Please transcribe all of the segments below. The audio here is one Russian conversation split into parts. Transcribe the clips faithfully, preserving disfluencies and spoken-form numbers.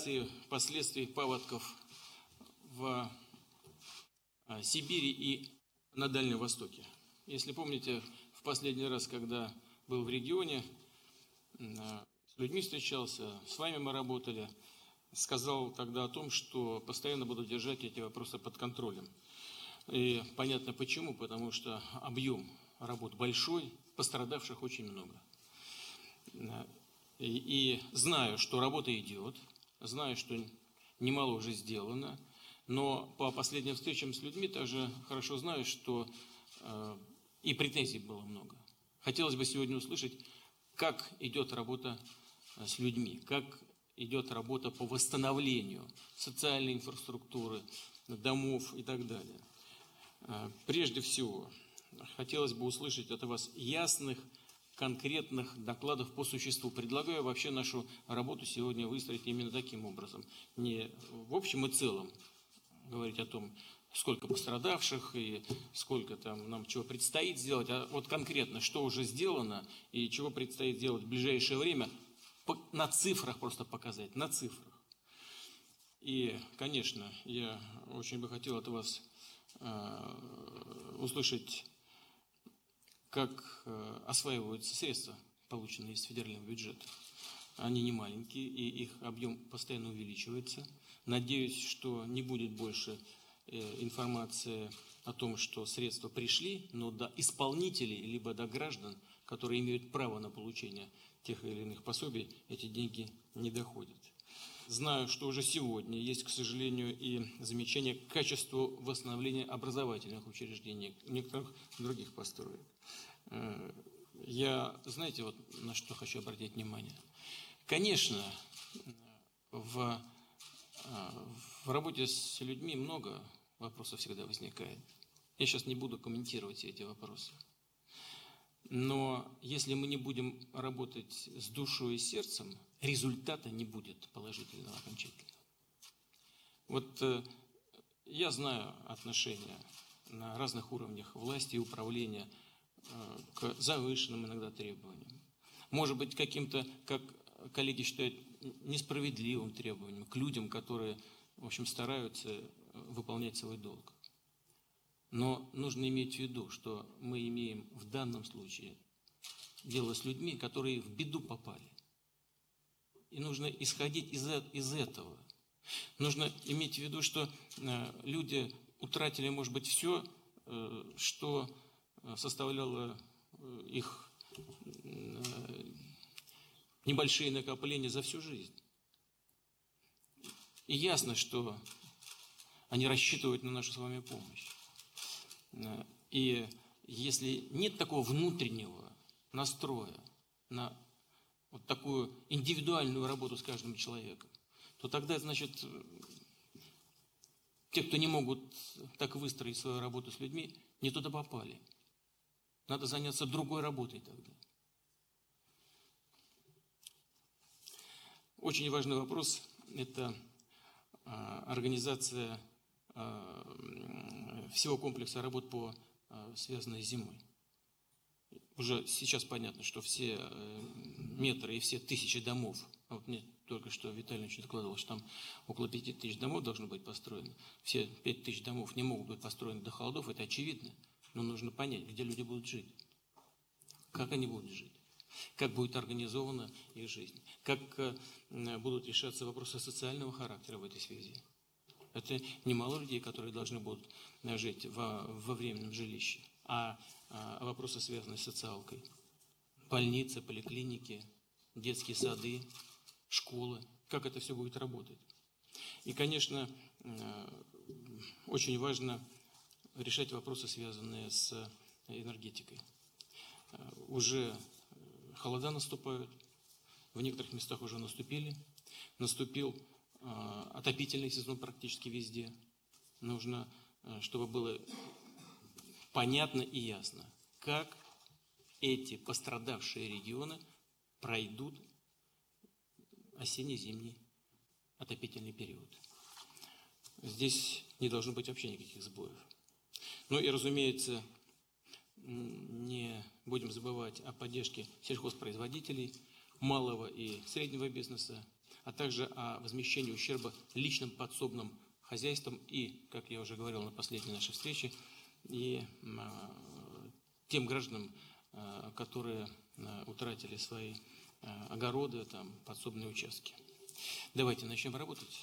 ликвидации последствий паводков в Сибири и на Дальнем Востоке. Если помните, в последний раз, когда был в регионе, с людьми встречался, с вами мы работали, сказал тогда о том, что постоянно буду держать эти вопросы под контролем. И понятно почему, потому что объем работ большой, пострадавших очень много. И, и знаю, что работа идет, знаю, что немало уже сделано, но по последним встречам с людьми также хорошо знаю, что э, и претензий было много. Хотелось бы сегодня услышать, как идет работа с людьми, как идет работа по восстановлению социальной инфраструктуры, домов и так далее. Прежде всего, хотелось бы услышать от вас ясных, конкретных докладов по существу. Предлагаю вообще нашу работу сегодня выстроить именно таким образом. Не в общем и целом говорить о том, сколько пострадавших и сколько там нам чего предстоит сделать, а вот конкретно, что уже сделано и чего предстоит сделать в ближайшее время, на цифрах просто показать, на цифрах. И, конечно, я очень бы хотел от вас э, услышать, как э, осваиваются средства, полученные из федерального бюджета. Они не маленькие, и их объем постоянно увеличивается. Надеюсь, что не будет больше э, информации о том, что средства пришли, но до исполнителей, либо до граждан, которые имеют право на получение тех или иных пособий, эти деньги не доходят. Знаю, что уже сегодня есть, к сожалению, и замечания к качеству восстановления образовательных учреждений, некоторых других построек. Я, знаете, вот на что хочу обратить внимание. Конечно, в, в работе с людьми много вопросов всегда возникает. Я сейчас не буду комментировать все эти вопросы. Но если мы не будем работать с душой и сердцем, результата не будет положительного, окончательного. Вот э, я знаю отношения на разных уровнях власти и управления э, к завышенным иногда требованиям. Может быть, каким-то, как коллеги считают, несправедливым требованиям к людям, которые, в общем, стараются выполнять свой долг. Но нужно иметь в виду, что мы имеем в данном случае дело с людьми, которые в беду попали. И нужно исходить из, из этого. Нужно иметь в виду, что э, люди утратили, может быть, все, э, что составляло э, их э, небольшие накопления за всю жизнь. И ясно, что они рассчитывают на нашу с вами помощь. И если нет такого внутреннего настроя на вот такую индивидуальную работу с каждым человеком, то тогда, значит, те, кто не могут так выстроить свою работу с людьми, не туда попали. Надо заняться другой работой тогда. Очень важный вопрос – это организация всего комплекса работ, по, связанной с зимой. Уже сейчас понятно, что все метры и все тысячи домов, а вот мне только что Виталий Ильич докладывал, что там около пяти тысяч домов должно быть построено. Все пять тысяч домов не могут быть построены до холодов, это очевидно. Но нужно понять, где люди будут жить, как они будут жить, как будет организована их жизнь, как будут решаться вопросы социального характера в этой связи. Это немало людей, которые должны будут жить во, во временном жилище. А, а вопросы, связанные с социалкой. Больницы, поликлиники, детские сады, школы. Как это все будет работать? И, конечно, очень важно решать вопросы, связанные с энергетикой. Уже холода наступают, в некоторых местах уже наступили. Наступил отопительный сезон практически везде. Нужно, чтобы было понятно и ясно, как эти пострадавшие регионы пройдут осенне-зимний отопительный период. Здесь не должно быть вообще никаких сбоев. Ну и, разумеется, не будем забывать о поддержке сельхозпроизводителей, малого и среднего бизнеса, а также о возмещении ущерба личным подсобным хозяйствам и, как я уже говорил на последней нашей встрече, и тем гражданам, которые утратили свои огороды, там, подсобные участки. Давайте начнем работать.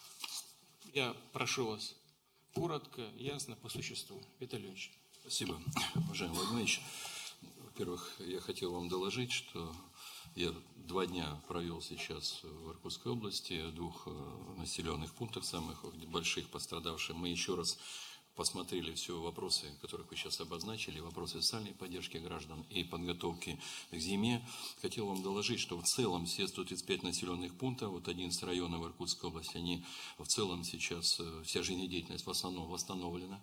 Я прошу вас коротко, ясно, по существу. Виталий Ильич. Спасибо, уважаемый Владимир Ильич. Во-первых, я хотел вам доложить, что я два дня провел сейчас в Иркутской области, в двух населенных пунктах, самых больших пострадавших. Мы еще раз посмотрели все вопросы, которых вы сейчас обозначили, вопросы социальной поддержки граждан и подготовки к зиме. Хотел вам доложить, что в целом все сто тридцать пять населенных пунктов, вот одиннадцать районов Иркутской области, они в целом сейчас, вся жизнедеятельность в основном восстановлена.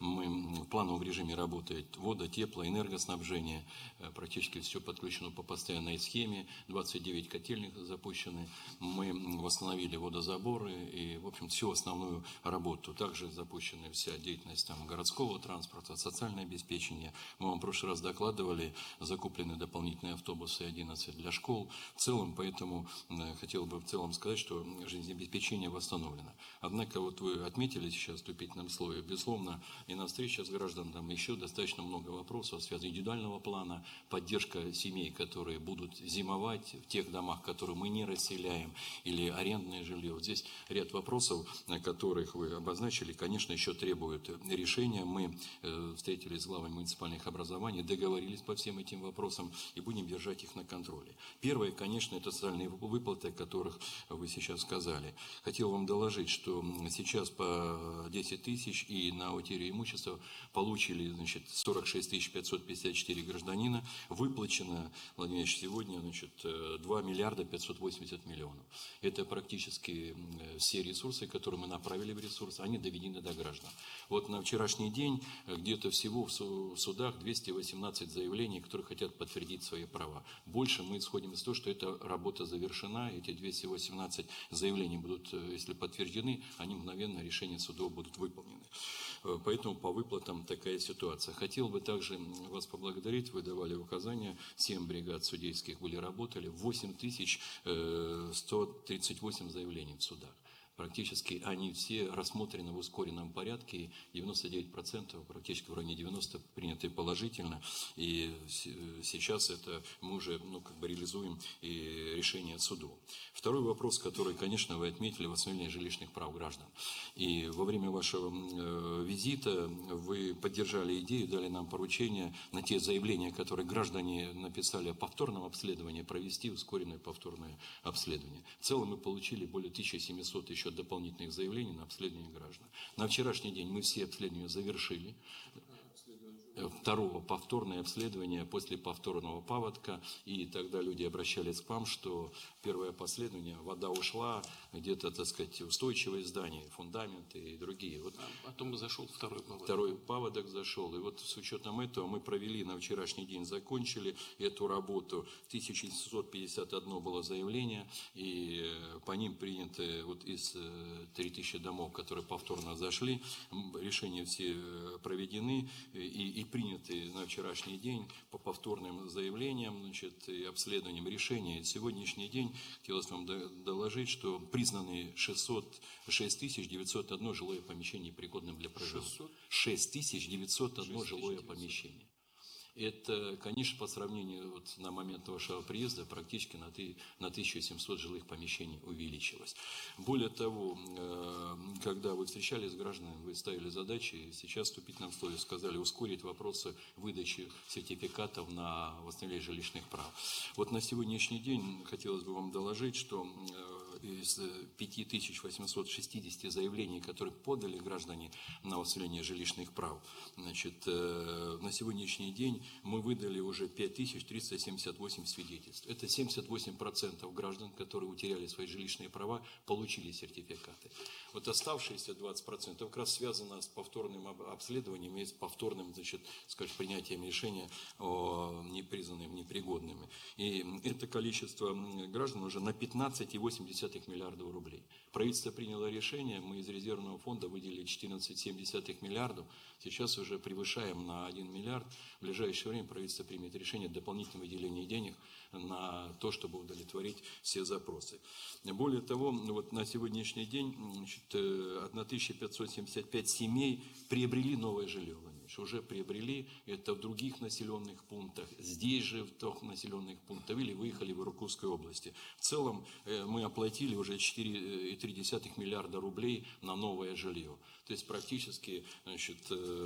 Мы в плановом режиме работает вода, тепло, энергоснабжение, практически все подключено по постоянной схеме, двадцать девять котельных запущены, мы восстановили водозаборы и, в общем, всю основную работу. Также запущены вся деятельность там, городского транспорта, социальное обеспечение. Мы вам в прошлый раз докладывали, закуплены дополнительные автобусы одиннадцать для школ. В целом, поэтому э, хотел бы в целом сказать, что жизнеобеспечение восстановлено. Однако, вот вы отметили сейчас в вступительном слове, безусловно, и на встрече с гражданами там еще достаточно много вопросов, связанных с индивидуального плана, поддержка семей, которые будут зимовать в тех домах, которые мы не расселяем, или арендное жилье. Вот здесь ряд вопросов, на которых вы обозначили, конечно, еще требуют решения. Мы э, встретились с главами муниципальных образований, договорились по всем этим вопросам и будем держать их на контроле. Первое, конечно, это социальные выплаты, о которых вы сейчас сказали. Хотел вам доложить, что сейчас по десять тысяч и на утерю имущества получили, значит, сорок шесть тысяч пятьсот пятьдесят четыре гражданина. Выплачено, Владимир Ильич, сегодня, значит, два миллиарда пятьсот восемьдесят миллионов. Это практически все ресурсы, которые мы направили в ресурс, они доведены до граждан. Вот на вчерашний день где-то всего в судах двести восемнадцать заявлений, которые хотят подтвердить свои права. Больше мы исходим из того, что эта работа завершена, эти двести восемнадцать заявлений будут, если подтверждены, они мгновенно, решения судов будут выполнены. Поэтому по выплатам такая ситуация. Хотел бы также вас поблагодарить, вы давали указания, семь бригад судейских были работали, восемь тысяч сто тридцать восемь заявлений в судах. Практически они все рассмотрены в ускоренном порядке, девяносто девять процентов, практически в районе девяноста процентов приняты положительно. И сейчас это мы уже ну, как бы реализуем и решение судов. Второй вопрос, который, конечно, вы отметили, восстановление жилищных прав граждан. И во время вашего визита вы поддержали идею, дали нам поручение на те заявления, которые граждане написали о повторном обследовании, провести ускоренное повторное обследование. В целом мы получили более тысячи семисот еще дополнительных заявлений на обследование граждан. На вчерашний день мы все обследования завершили. Второго повторное обследование после повторного паводка, и тогда люди обращались к вам, что первое обследование, вода ушла, где-то, так сказать, устойчивые здания, фундаменты и другие. Вот а потом зашел второй паводок. Второй паводок зашел, и вот с учетом этого мы провели на вчерашний день, закончили эту работу. тысяча семьсот пятьдесят одно было заявление, и по ним приняты вот из три тысячи домов, которые повторно зашли, решения все проведены и, и приняты на вчерашний день по повторным заявлениям, значит, и обследованиям решения. И сегодняшний день хотелось вам доложить, что признаны шестьсот шесть тысяч девятьсот одно жилое помещение пригодным для проживания. шесть тысяч девятьсот одно жилое помещение. Это, конечно, по сравнению вот на момент вашего приезда практически на, ты, на тысячу семьсот жилых помещений увеличилось. Более того, когда вы встречались с гражданами, вы ставили задачи, и сейчас в вступительном слове сказали ускорить вопросы выдачи сертификатов на восстановление жилищных прав. Вот на сегодняшний день хотелось бы вам доложить, что из пять тысяч восемьсот шестьдесят заявлений, которые подали граждане на восстановление жилищных прав, значит, на сегодняшний день мы выдали уже пять тысяч триста семьдесят восемь свидетельств. Это семьдесят восемь процентов граждан, которые утеряли свои жилищные права, получили сертификаты. Вот оставшиеся двадцать процентов как раз связано с повторным обследованием и с повторным, значит, скажем, принятием решения о непризнанных непригодными. И это количество граждан уже на пятнадцать целых восемьдесят десятых миллиардов рублей. Правительство приняло решение, мы из резервного фонда выделили четырнадцать целых семь десятых миллиардов, сейчас уже превышаем на один миллиард. В ближайшее время правительство примет решение о дополнительном выделении денег на то, чтобы удовлетворить все запросы. Более того, вот на сегодняшний день тысяча пятьсот семьдесят пять семей приобрели новое жилье. Уже приобрели это в других населенных пунктах, здесь же в трех населенных пунктах или выехали в Иркутской области. В целом мы оплатили уже четыре целых три десятых миллиарда рублей на новое жилье. То есть практически значит,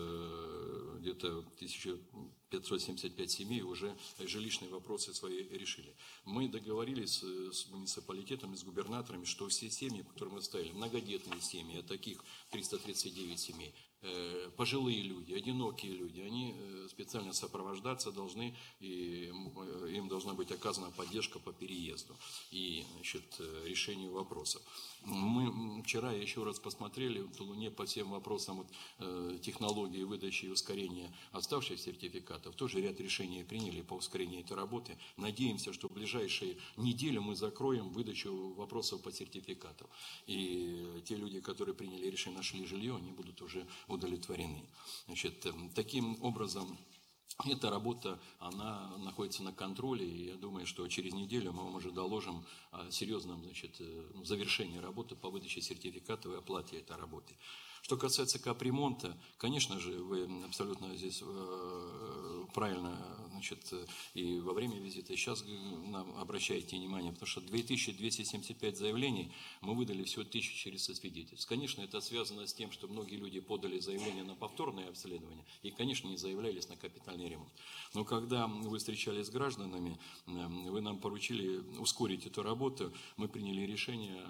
где-то тысяча пятьсот семьдесят пять семей уже жилищные вопросы свои решили. Мы договорились с муниципалитетом и с губернаторами, что все семьи, которые мы ставили, многодетные семьи, а таких триста тридцать девять семей, пожилые люди, одинокие люди, они специально сопровождаться должны, и им должна быть оказана поддержка по переезду и значит, решению вопросов. Мы вчера еще раз посмотрели в Тулуне по всем вопросам вот, технологии выдачи и ускорения оставшихся сертификатов. Тоже ряд решений приняли по ускорению этой работы. Надеемся, что в ближайшие недели мы закроем выдачу вопросов по сертификатам. И те люди, которые приняли решение, нашли жилье, они будут уже удовлетворены. Значит, таким образом, эта работа, она находится на контроле, и я думаю, что через неделю мы вам уже доложим о серьезном значит, завершении работы по выдаче сертификатов и оплате этой работы. Что касается капремонта, конечно же, вы абсолютно здесь правильно значит, и во время визита, и сейчас нам обращаете внимание, потому что две тысячи двести семьдесят пять заявлений мы выдали всего тысячу четыреста свидетельств. Конечно, это связано с тем, что многие люди подали заявление на повторное обследование и, конечно, не заявлялись на капитальный ремонт. Но когда вы встречались с гражданами, вы нам поручили ускорить эту работу, мы приняли решение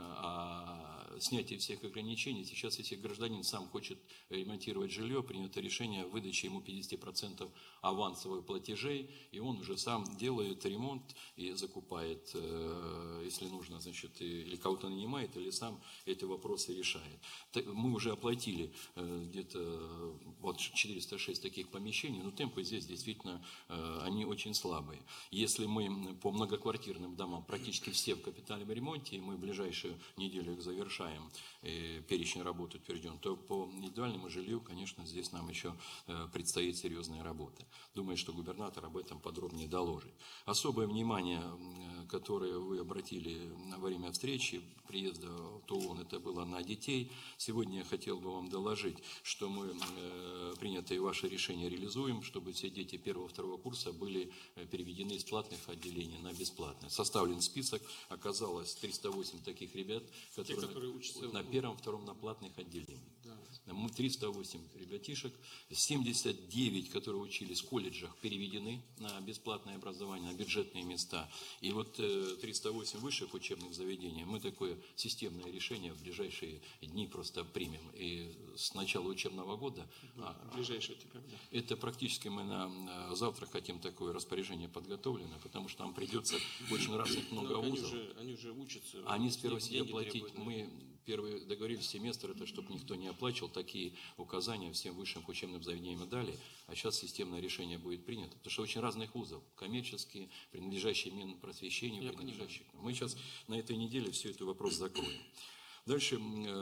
о снятии всех ограничений. Сейчас, если гражданин сам хочет ремонтировать жилье, принято решение о выдаче ему пятьдесят процентов авансовых платежей, и он уже сам делает ремонт и закупает, если нужно, значит, или кого-то нанимает, или сам эти вопросы решает. Мы уже оплатили где-то вот четыреста шесть таких помещений, но темпы здесь действительно они очень слабые. Если мы по многоквартирным домам практически все в капитальном ремонте, и мы в ближайшую неделю их завершаем, перечень работы утвержден, то по индивидуальному жилью, конечно, здесь нам еще предстоит серьезная работа. Думаю, что губернатор об этом подробнее доложит. Особое внимание, которое вы обратили во время встречи, приезда в Тулун, это было на детей. Сегодня я хотел бы вам доложить, что мы принятые ваши решения реализуем, чтобы все дети первого-второго курса были переведены из платных отделений на бесплатные. Составлен список, оказалось триста восемь таких ребят, которые, Те, которые учатся на первом, втором, на платных отделениях. Да. Мы триста восемь ребятишек, семьдесят девять, которые учились в колледжах, переведены на бесплатное образование, на бюджетные места. И вот триста восемь высших учебных заведений, мы такое системное решение в ближайшие дни просто примем. И с начала учебного года... В ближайшее это когда? Это практически мы на завтра хотим такое распоряжение подготовлено, потому что нам придется очень разных много они вузов. Уже, они уже учатся. Они сперва себе платить. Мы первый договорились семестр, это чтобы никто не оплачивал, такие указания всем высшим учебным заведениям дали, а сейчас системное решение будет принято, потому что очень разных вузов, коммерческие, принадлежащие Минпросвещению, Я принадлежащие. Понимаю. Мы сейчас на этой неделе все этот вопрос закроем. Дальше,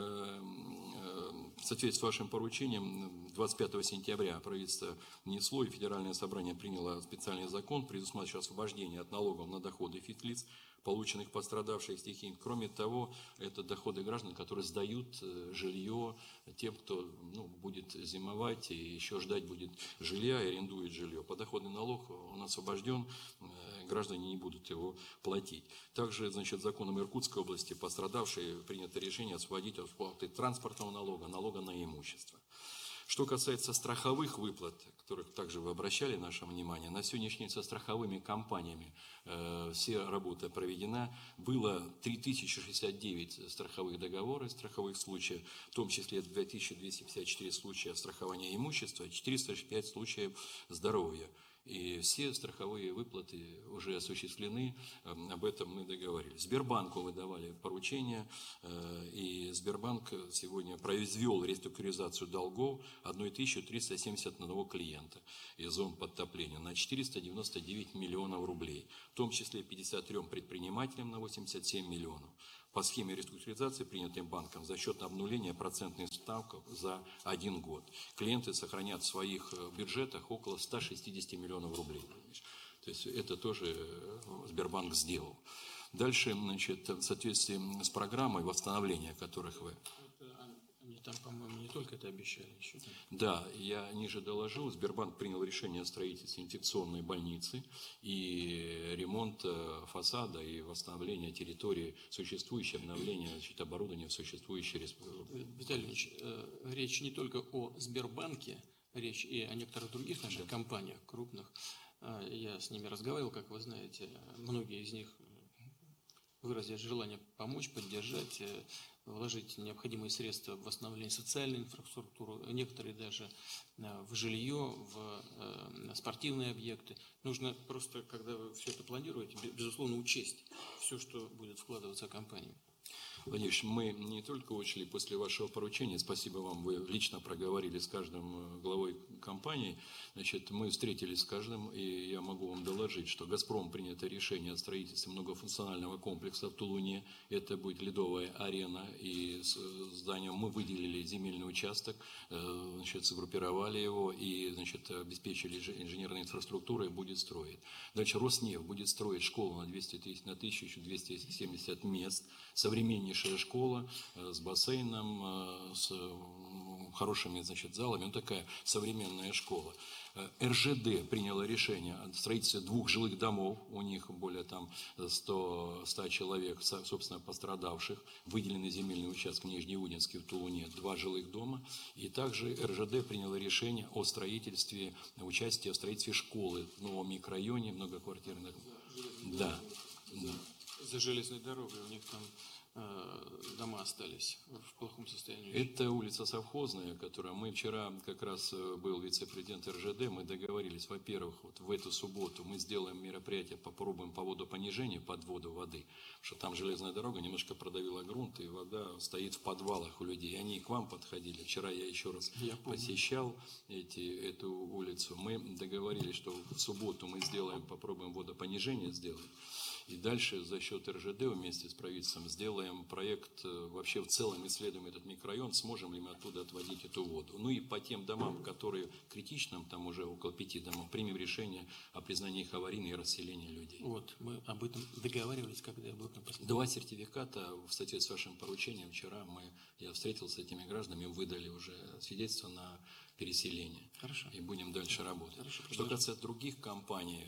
в соответствии с вашим поручением, двадцать пятого сентября правительство внесло и Федеральное собрание приняло специальный закон, предусматривающий освобождение от налогов на доходы физлиц, полученных пострадавших стихий. Кроме того, это доходы граждан, которые сдают жилье тем, кто ну, будет зимовать и еще ждать будет жилья и арендует жилье. Подоходный налог он освобожден, граждане не будут его платить. Также, значит, законом Иркутской области пострадавшие принято решение освободить от уплаты транспортного налога, налога на имущество. Что касается страховых выплат, которых также вы обращали наше внимание, на сегодняшний день со страховыми компаниями э, все работа проведена. Было три тысячи шестьдесят девять страховых договоров, страховых случаев, в том числе две тысячи двести пятьдесят четыре случая страхования имущества, четыреста шестьдесят пять случаев здоровья. И все страховые выплаты уже осуществлены, об этом мы договорились. Сбербанку выдавали поручения, и Сбербанк сегодня произвел реструктуризацию долгов тысячи триста семьдесят одного клиента из зон подтопления на четыреста девяносто девять миллионов рублей, в том числе пятьдесят трем предпринимателям на восемьдесят семь миллионов. по схеме реструктуризации, принятой банком, за счет обнуления процентных ставок за один год. Клиенты сохранят в своих бюджетах около ста шестидесяти миллионов рублей. То есть это тоже Сбербанк сделал. Дальше, значит, в соответствии с программой восстановления, которых вы... Они там, по-моему, не только это обещали еще. Да, я ниже доложил, Сбербанк принял решение о строительстве инфекционной больницы и ремонт фасада и восстановление территории существующей, обновление, значит, оборудования в существующей республике. Виталий Ильич, речь не только о Сбербанке, речь и о некоторых других наших да. компаниях крупных. Я с ними разговаривал, как вы знаете, многие из них выразили желание помочь, поддержать, вложить необходимые средства в восстановление социальной инфраструктуры, некоторые даже в жилье, в спортивные объекты. Нужно просто, когда вы все это планируете, безусловно, учесть все, что будет вкладываться компанией. Владимирович, мы не только учли после вашего поручения, спасибо вам, вы лично проговорили с каждым главой компании, значит, мы встретились с каждым, и я могу вам доложить, что «Газпром» принято решение о строительстве многофункционального комплекса в Тулуне, это будет ледовая арена, и с зданием мы выделили земельный участок, значит, сгруппировали его и, значит, обеспечили инженерной инфраструктурой, будет строить. Дальше «Роснефть» будет строить школу на двести тысяч, на тысячу двести семьдесят мест, современнейшая школа с бассейном, с хорошими, значит, залами, ну, такая современная школа. эр жэ дэ приняло решение о строительстве двух жилых домов, у них более там ста человек, собственно, пострадавших, выделены земельные участки в Нижнеудинске, в Тулуне, два жилых дома, и также эр жэ дэ приняло решение о строительстве, участии в строительстве школы в новом микрорайоне, многоквартирных. Да. За железной дорогой у них там дома остались в плохом состоянии. Это улица Совхозная, которая мы вчера, как раз был вице-президент эр жэ дэ, мы договорились, во-первых, вот в эту субботу мы сделаем мероприятие, попробуем по водопонижению, подводу воды, потому что там железная дорога немножко продавила грунт, и вода стоит в подвалах у людей. Они к вам подходили. Вчера я еще раз я посещал эти, эту улицу. Мы договорились, что в субботу мы сделаем, попробуем водопонижение сделать. И дальше за счет эр жэ дэ вместе с правительством сделаем проект, вообще в целом исследуем этот микрорайон, сможем ли мы оттуда отводить эту воду. Ну и по тем домам, которые критичным, там уже около пяти домов, примем решение о признании их аварийной и расселении людей. Вот, мы об этом договаривались, когда я был на последнем. Два сертификата, в соответствии с вашим поручением, вчера мы, я встретился с этими гражданами, им выдали уже свидетельство на переселение. Хорошо. И будем дальше работать. Хорошо, что касается других компаний,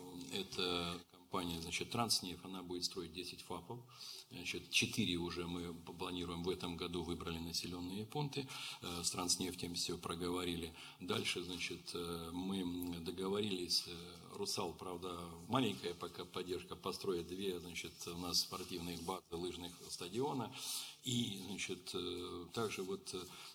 это... Компания, значит, Транснефть, она будет строить десять фапов. Значит, четыре уже мы планируем в этом году, выбрали населенные пункты. С Транснефтем все проговорили. Дальше, значит, мы договорились, Русал, правда, маленькая пока поддержка, построит две, значит, у нас спортивных баз, лыжных стадиона. И, значит, также вот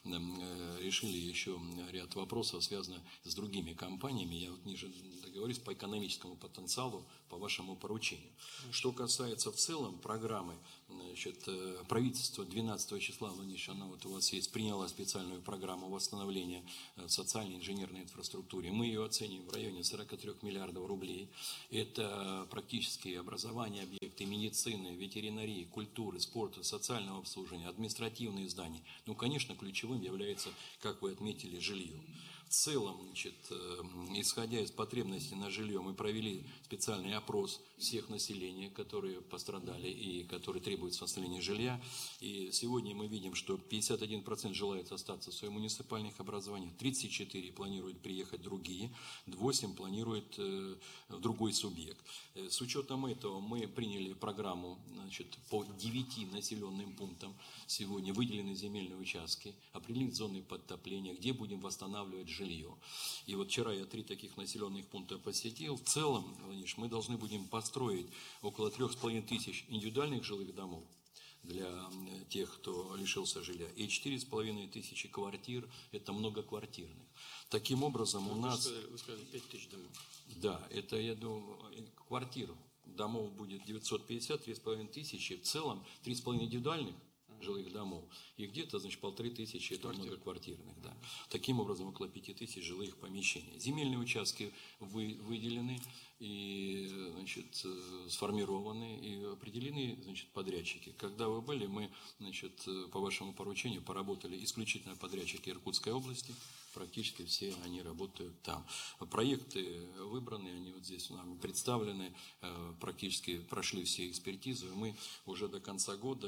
решили еще ряд вопросов, связанных с другими компаниями. Я вот ниже договорюсь по экономическому потенциалу, по вашему поручению. Что касается в целом программы, значит, правительство двенадцатого числа, Владимир, она вот у вас есть, приняло специальную программу восстановления социальной инженерной инфраструктуры. Мы ее оцениваем в районе сорока трёх миллиардов рублей. Это практически образование, объекты медицины, ветеринарии, культуры, спорта, социального обслуживания, административные здания. Ну, конечно, ключевым является, как вы отметили, жилье. В целом, значит, исходя из потребностей на жилье, мы провели специальный опрос всех населения, которые пострадали и которые требуют восстановления жилья. И сегодня мы видим, что пятьдесят один процент желает остаться в своих муниципальных образованиях, тридцать четыре процента планируют приехать другие, восемь процентов планируют э, другой субъект. С учетом этого мы приняли программу, значит, по девяти населенным пунктам. Сегодня выделены земельные участки, определены зоны подтопления, где будем восстанавливать жилье. И вот вчера я три таких населенных пункта посетил. В целом, Владимир, мы должны будем построить около трех с половиной тысяч индивидуальных жилых домов для тех, кто лишился жилья, и четыре с половиной тысячи квартир, это многоквартирных. Таким образом, у нас... Вы сказали пять тысяч домов. Да, это, я думаю, квартир. Домов будет девятьсот пятьдесят, три с половиной тысячи. В целом, три с половиной индивидуальных, жилых домов. И где-то, значит, полторы тысячи это многоквартирных. Да. Таким образом, около пяти тысяч жилых помещений. Земельные участки вы, выделены и, значит, сформированы и определены, значит, подрядчики. Когда вы были, мы, значит, по вашему поручению поработали исключительно подрядчики Иркутской области. Практически все они работают там. Проекты выбраны, они вот здесь нам представлены, практически прошли все экспертизы. Мы уже до конца года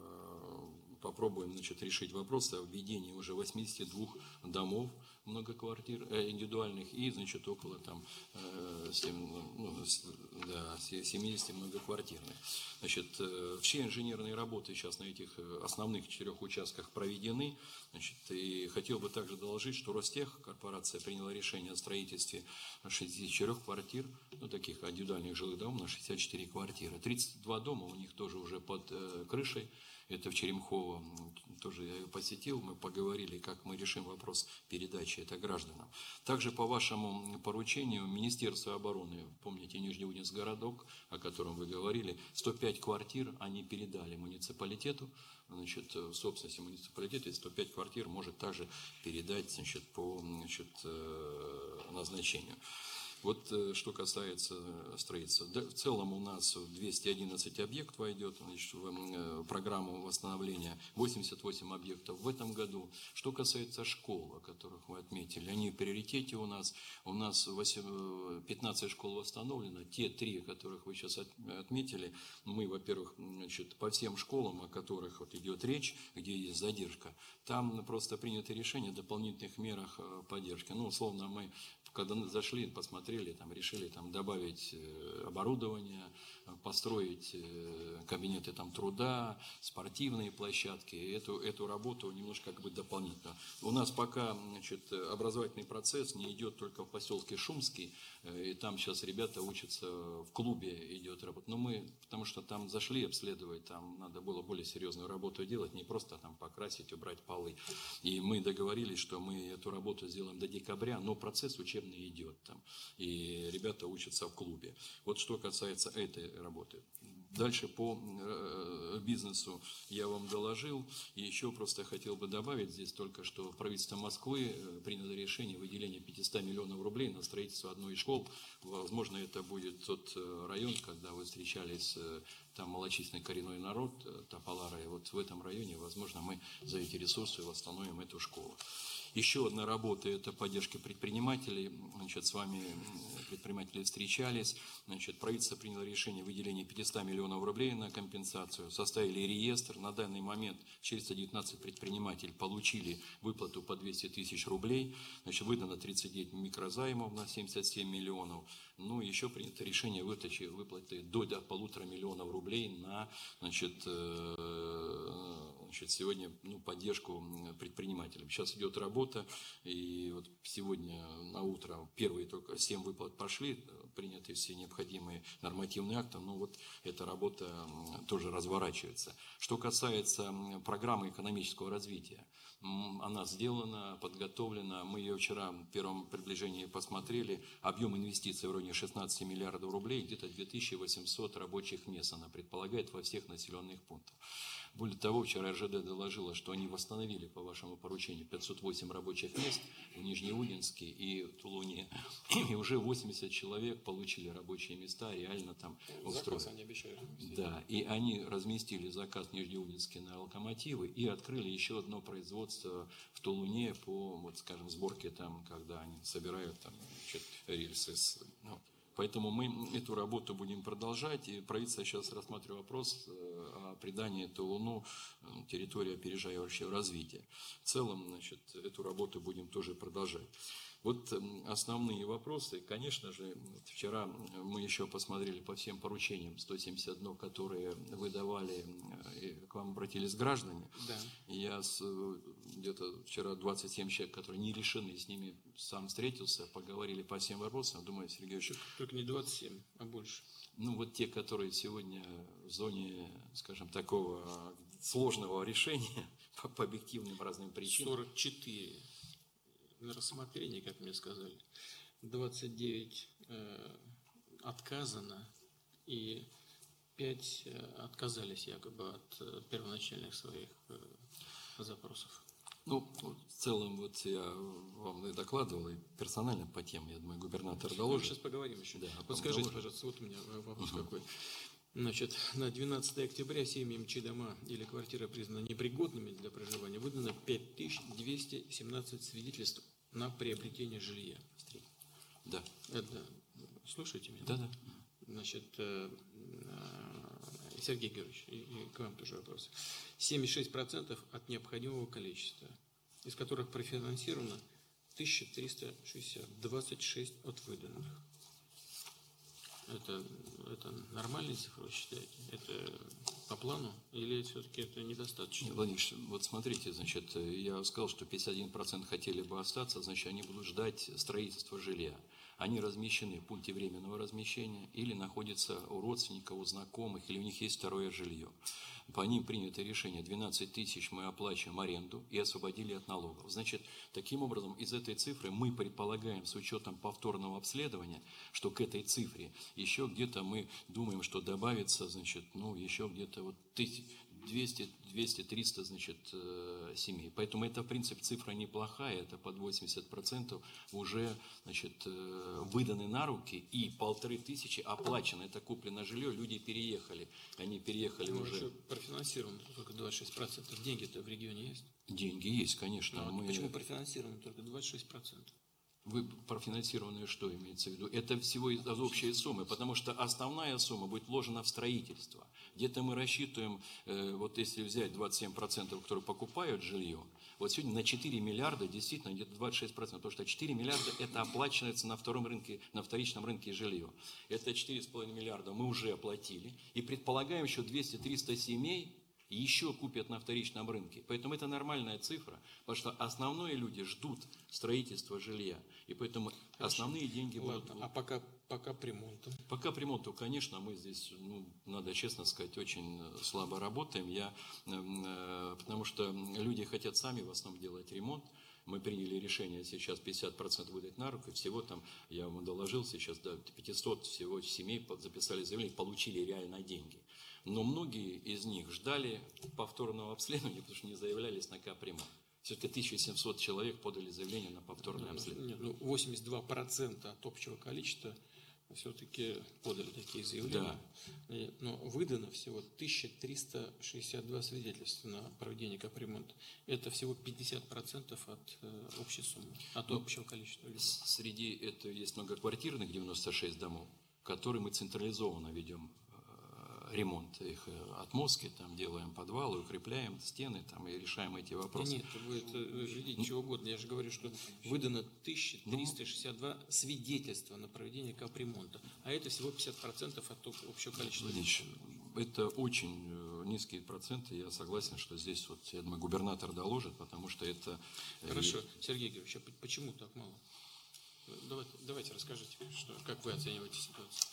попробуем, значит, решить вопрос о введении уже восьмидесяти двух домов многоквартир, э, индивидуальных и, значит, около там э, семь, ну, да, семидесяти многоквартирных. Значит, э, все инженерные работы сейчас на этих основных четырех участках проведены. Значит, и хотел бы также доложить, что Ростех, корпорация, приняла решение о строительстве шестидесяти четырёх квартир, ну, таких индивидуальных жилых домов на шестьдесят четыре квартиры. тридцать два дома у них тоже уже под э, крышей. Это в Черемхово, тоже я ее посетил, мы поговорили, как мы решим вопрос передачи это гражданам. Также по вашему поручению Министерство обороны, помните, Нижнеудинский городок, о котором вы говорили, сто пять квартир они передали муниципалитету, значит, в собственности муниципалитета, и сто пять квартир может также передать, значит, по, значит, назначению. Вот что касается строительства. В целом у нас двести одиннадцать объектов войдет, значит, в программу восстановления, восемьдесят восемь объектов в этом году. Что касается школ, о которых вы отметили, они в приоритете у нас. У нас пятнадцать школ восстановлено. Те три, которых вы сейчас отметили, мы, во-первых, значит, по всем школам, о которых вот идет речь, где есть задержка, там просто принято решение о дополнительных мерах поддержки. Ну, условно, мы когда зашли, посмотрели, там, решили там, добавить оборудование, построить кабинеты там, труда, спортивные площадки. Эту, эту работу немножко как бы дополнительно. У нас пока, значит, образовательный процесс не идет только в поселке Шумский, и там сейчас ребята учатся, в клубе идет работа. Но мы, потому что там зашли обследовать, там надо было более серьезную работу делать, не просто там покрасить, убрать полы. И мы договорились, что мы эту работу сделаем до декабря, но процесс учебный идет там, и ребята учатся в клубе. Вот что касается этой работы. Дальше по бизнесу я вам доложил, и еще просто хотел бы добавить здесь только, что правительство Москвы приняло решение выделения пятисот миллионов рублей на строительство одной из школ. Возможно, это будет тот район, когда вы встречались, там малочисленный коренной народ, Тополара, и вот в этом районе, возможно, мы за эти ресурсы восстановим эту школу. Еще одна работа – это поддержка предпринимателей. Значит, с вами предприниматели встречались. Значит, правительство приняло решение о выделении пятисот миллионов рублей на компенсацию. Составили реестр. На данный момент четыреста девятнадцать предпринимателей получили выплату по двести тысяч рублей. Значит, выдано тридцать девять микрозаймов на семьдесят семь миллионов. Ну, еще принято решение вытащить выплаты до, до полутора миллионов рублей на, значит, значит, сегодня, ну, поддержку предпринимателям. Сейчас идет работа, и вот сегодня на утро первые только семь выплат пошли, приняты все необходимые нормативные акты, но вот эта работа тоже разворачивается. Что касается программы экономического развития, она сделана, подготовлена, мы ее вчера в первом приближении посмотрели, объем инвестиций в районе шестнадцати миллиардов рублей, где-то две тысячи восемьсот рабочих мест она предполагает во всех населенных пунктах. Более того, вчера эр жэ дэ доложила, что они восстановили по вашему поручению пятьсот восемь рабочих мест в Нижнеудинске и Тулуне. И уже восемьдесят человек получили рабочие места, реально там устроили. Они обещают. Да, и они разместили заказ в Нижнеудинске на локомотивы и открыли еще одно производство в Тулуне по, вот, скажем, сборке там, когда они собирают там, значит, рельсы. Ну, поэтому мы эту работу будем продолжать. И правительство сейчас рассматривает вопрос о придании Тулуну территории опережающего развития. В целом, значит, эту работу будем тоже продолжать. Вот основные вопросы. Конечно же, вчера мы еще посмотрели по всем поручениям, сто семьдесят одно, которые выдавали, к вам обратились граждане. Да. Я где-то вчера двадцать семь человек, которые не решены, с ними сам встретился, поговорили по всем вопросам. Думаю, Сергей Ильич. Только не двадцать семь, а больше. Ну, вот те, которые сегодня в зоне, скажем, такого сложного решения по, по объективным разным причинам. сорок четыре. На рассмотрение, как мне сказали, двадцать девять э, отказано, и пять отказались якобы от первоначальных своих запросов. Ну, в целом, вот я вам и докладывал, и персонально по теме, я думаю, губернатор доложит. Мы сейчас поговорим еще. Да, вот скажите, доложит. пожалуйста, вот у меня вопрос угу. какой. Значит, на двенадцатое октября семьям, чьи дома или квартиры признаны непригодными для проживания, выдано пять тысяч двести семнадцать свидетельств на приобретение жилья. Да. Это, слушайте меня? Да, да. Значит, Сергей Георгиевич, и к вам тоже вопрос. семьдесят шесть процентов от необходимого количества, из которых профинансировано тысяча триста шестьдесят, двадцать шесть от выданных. Это, это нормальные цифры, вы считаете? Это по плану? Или все-таки это недостаточно? Владимир Ильич, вот смотрите, значит, я сказал, что пятьдесят один процент хотели бы остаться, значит, они будут ждать строительства жилья. Они размещены в пункте временного размещения или находятся у родственников, у знакомых, или у них есть второе жилье. По ним принято решение, двенадцать тысяч мы оплачиваем аренду и освободили от налогов. Значит, таким образом, из этой цифры мы предполагаем, с учетом повторного обследования, что к этой цифре еще где-то мы думаем, что добавится, значит, ну, еще где-то вот двести, двести, триста, значит, семей. Поэтому это, в принципе, цифра неплохая, это под восемьдесят процентов уже, значит, выданы на руки, и полторы тысячи оплачено, это куплено жилье, люди переехали, они переехали ну, уже. Профинансировано только двадцать шесть процентов, деньги-то в регионе есть? Деньги есть, конечно. Но мы... Почему профинансировано только двадцать шесть процентов? Вы профинансированные что имеется в виду? Это всего из общей суммы, потому что основная сумма будет вложена в строительство. Где-то мы рассчитываем, э, вот если взять двадцать семь процентов, которые покупают жилье, вот сегодня на четыре миллиарда действительно где-то двадцать шесть процентов, потому что четыре миллиарда это оплачивается на втором рынке, на вторичном рынке жилье. Это четыре с половиной миллиарда мы уже оплатили и предполагаем еще двести-триста семей, еще купят на вторичном рынке. Поэтому это нормальная цифра, потому что основные люди ждут строительства жилья. И поэтому Хорошо. основные деньги Ладно, будут... А пока, пока по ремонту? Пока по ремонту, конечно, мы здесь, ну, надо честно сказать, очень слабо работаем. Я, э, потому что люди хотят сами в основном делать ремонт. Мы приняли решение сейчас пятьдесят процентов выдать на руки. Всего там, я вам доложил сейчас, до пятисот всего семей записали заявление, получили реально деньги. Но многие из них ждали повторного обследования, потому что не заявлялись на капремонт. Все-таки тысяча семьсот человек подали заявление на повторное обследование. Нет, ну, восемьдесят два процента от общего количества все-таки подали такие заявления. Да. Но выдано всего тысяча триста шестьдесят два свидетельства на проведение капремонта. Это всего пятьдесят процентов от э, общей суммы, от ну, общего количества людей. Среди этого есть многоквартирных девяносто шесть домов, которые мы централизованно ведем ремонт их отмостки, там делаем подвалы, укрепляем стены там, и решаем эти вопросы. Нет, вы это видите чего угодно. Я же говорю, что выдано тысяча триста шестьдесят два свидетельства на проведение капремонта, а это всего пятьдесят процентов от общего количества. Ильич, это очень низкие проценты. Я согласен, что здесь, вот, я думаю, губернатор доложит, потому что это... Хорошо, Сергей Георгиевич, а почему так мало? Давайте, давайте расскажите, что, как вы оцениваете ситуацию.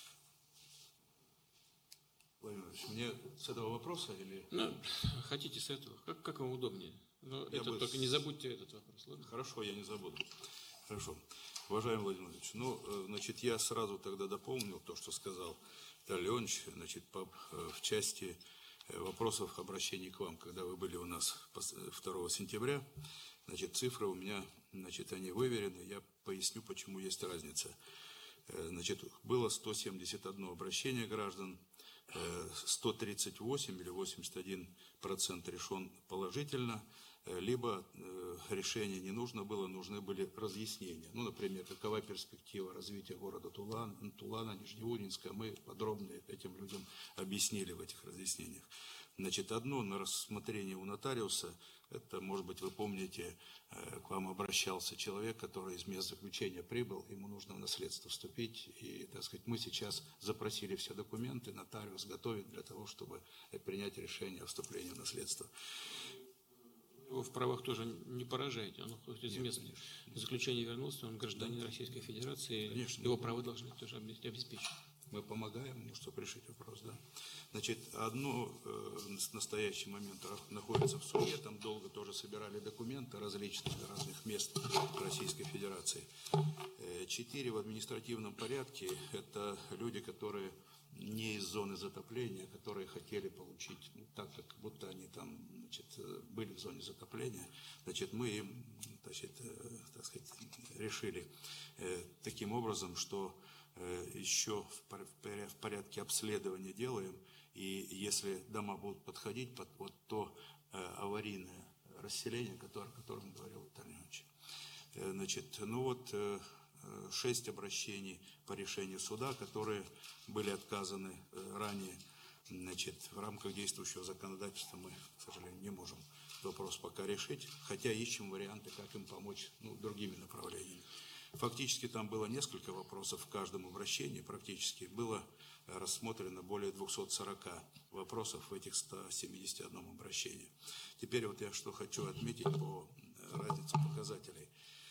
Владимир Ильич, мне с этого вопроса или... Ну, хотите с этого, как, как вам удобнее. Но это, бы... только не забудьте этот вопрос, ладно? Хорошо, я не забуду. Хорошо. Уважаемый Владимир Ильич, ну, значит, я сразу тогда дополнил то, что сказал Виталий Леонидович, значит, по, в части вопросов обращений к вам, когда вы были у нас второго сентября, значит, цифры у меня, значит, они выверены, я поясню, почему есть разница. Значит, было сто семьдесят одно обращение граждан, сто тридцать восемь или восемьдесят один процент решен положительно, либо решение не нужно было, нужны были разъяснения. Ну, например, какова перспектива развития города Тулан, Тулана, Нижнеудинска, мы подробно этим людям объяснили в этих разъяснениях. Значит, одно на рассмотрение у нотариуса, это, может быть, вы помните, к вам обращался человек, который из мест заключения прибыл, ему нужно в наследство вступить, и, так сказать, мы сейчас запросили все документы, нотариус готовит для того, чтобы принять решение о вступлении в наследство. Его в правах тоже не поражаете, он хоть из мест заключения вернулся, он гражданин да. Российской Федерации, конечно, его права должны тоже обеспечить. Мы помогаем ему, чтобы решить вопрос, да. Значит, одно э, в настоящий момент находится в суде, там долго тоже собирали документы различных разных мест Российской Федерации. Четыре в административном порядке, это люди, которые не из зоны затопления, которые хотели получить, ну, так как будто они там, значит, были в зоне затопления, значит, мы им, значит, так сказать, решили таким образом, что еще в порядке обследования делаем, и если дома будут подходить под вот то аварийное расселение, которое, о котором говорил Виталий Иванович. Значит, ну вот шесть обращений по решению суда, которые были отказаны ранее. Значит, в рамках действующего законодательства мы, к сожалению, не можем вопрос пока решить, хотя ищем варианты, как им помочь, ну, другими направлениями. Фактически там было несколько вопросов в каждом обращении, практически было рассмотрено более двухсот сорока вопросов в этих ста семидесяти одном обращении. Теперь вот я что хочу отметить по разнице показателей.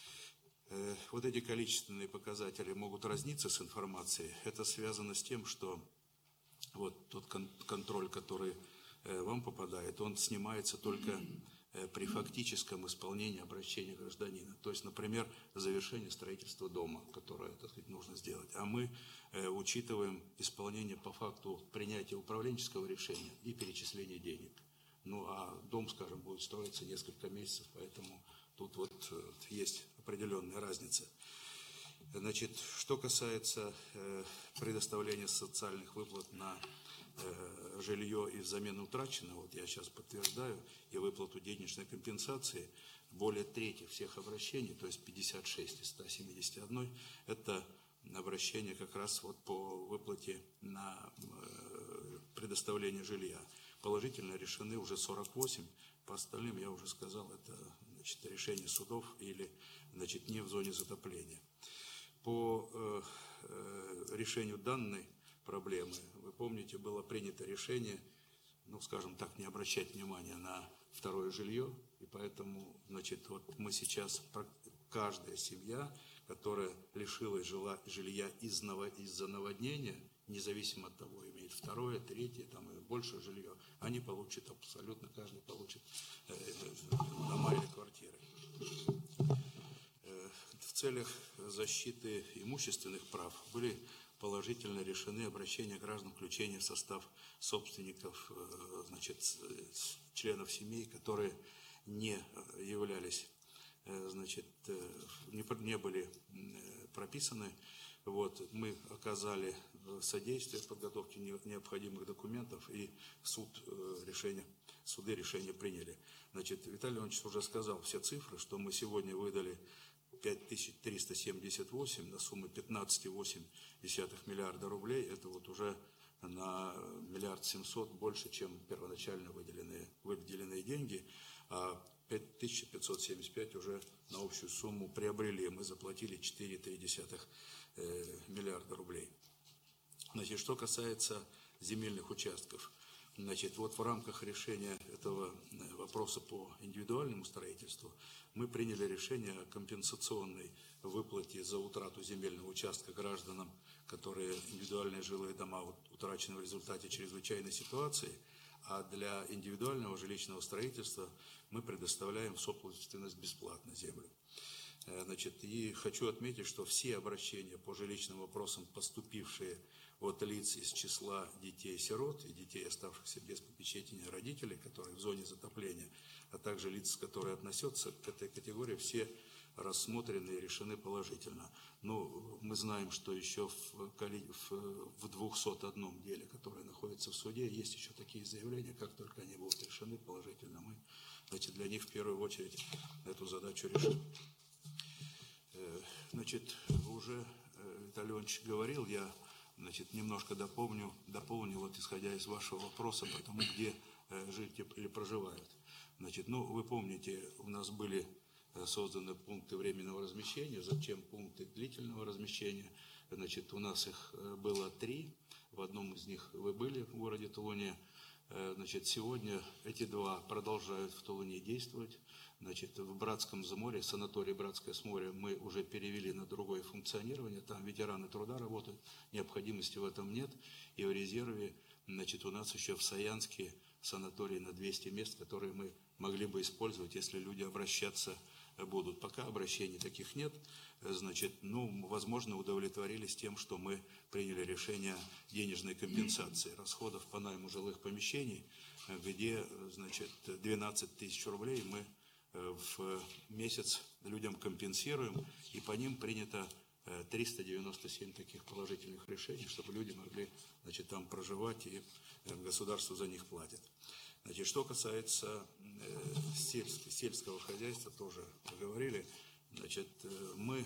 Вот эти количественные показатели могут разниться с информацией. Это связано с тем, что вот тот контроль, который вам попадает, он снимается только при фактическом исполнении обращения гражданина. То есть, например, завершение строительства дома, которое, так сказать, нужно сделать. А мы учитываем исполнение по факту принятия управленческого решения и перечисления денег. Ну, а дом, скажем, будет строиться несколько месяцев, поэтому тут вот есть определенная разница. Значит, что касается э, предоставления социальных выплат на э, жилье и взамен утраченного, вот я сейчас подтверждаю, и выплату денежной компенсации, более трети всех обращений, то есть пятьдесят шесть из ста семидесяти одной, это обращение как раз вот по выплате на э, предоставление жилья. Положительно решены уже сорок восемь, по остальным я уже сказал, это, значит, решение судов или, значит, не в зоне затопления. По э, э, решению данной проблемы, вы помните, было принято решение, ну, скажем так, не обращать внимания на второе жилье, и поэтому, значит, вот мы сейчас, каждая семья, которая лишилась жила, жилья из, из-за наводнения, независимо от того, имеет второе, третье, там и больше жилье, они получат абсолютно, каждый получит э, дома или квартиры. В целях защиты имущественных прав были положительно решены обращения граждан включения в состав собственников, значит, членов семей, которые не являлись, значит, не, не были прописаны. Вот, мы оказали содействие в подготовке необходимых документов, и суд решение, суды решения приняли. Значит, Виталий Иванович уже сказал все цифры, что мы сегодня выдали пять тысяч триста семьдесят восемь на сумму пятнадцать целых восемь десятых миллиарда рублей. Это вот уже на миллиард семьсот больше, чем первоначально выделенные, выделенные деньги. А пять тысяч пятьсот семьдесят пять уже на общую сумму приобрели. Мы заплатили четыре целых три десятых миллиарда рублей. Значит, что касается земельных участков. Значит, вот в рамках решения этого вопроса по индивидуальному строительству мы приняли решение о компенсационной выплате за утрату земельного участка гражданам, которые индивидуальные жилые дома утрачены в результате чрезвычайной ситуации, а для индивидуального жилищного строительства мы предоставляем в собственность бесплатно землю. Значит, и хочу отметить, что все обращения по жилищным вопросам, поступившие от лиц из числа детей-сирот и детей, оставшихся без попечения родителей, которые в зоне затопления, а также лиц, которые относятся к этой категории, все рассмотрены и решены положительно. Но мы знаем, что еще в, в двухсот одном деле, которое находится в суде, есть еще такие заявления, как только они будут решены положительно, мы, значит, для них в первую очередь эту задачу решим. Значит, уже Виталий Иванович говорил, я, значит, немножко дополню, дополню, вот исходя из вашего вопроса, по тому, где жить или проживают. Значит, ну, вы помните, у нас были созданы пункты временного размещения, затем пункты длительного размещения. Значит, у нас их было три, в одном из них вы были в городе Тулуне. Значит, сегодня эти два продолжают в Тулуне действовать. Значит, в Братском Заморье, санаторий Братское Сморье мы уже перевели на другое функционирование. Там ветераны труда работают, необходимости в этом нет. И в резерве, значит, у нас еще в Саянске санаторий на двести мест, которые мы могли бы использовать, если люди обращаться будут. Пока обращений таких нет, значит, ну, возможно, удовлетворились тем, что мы приняли решение денежной компенсации расходов по найму жилых помещений, где, значит, двенадцать тысяч рублей мы в месяц людям компенсируем, и по ним принято триста девяносто семь таких положительных решений, чтобы люди могли, значит, там проживать, и государство за них платит. Значит, что касается сельского, сельского хозяйства, тоже поговорили. Значит, мы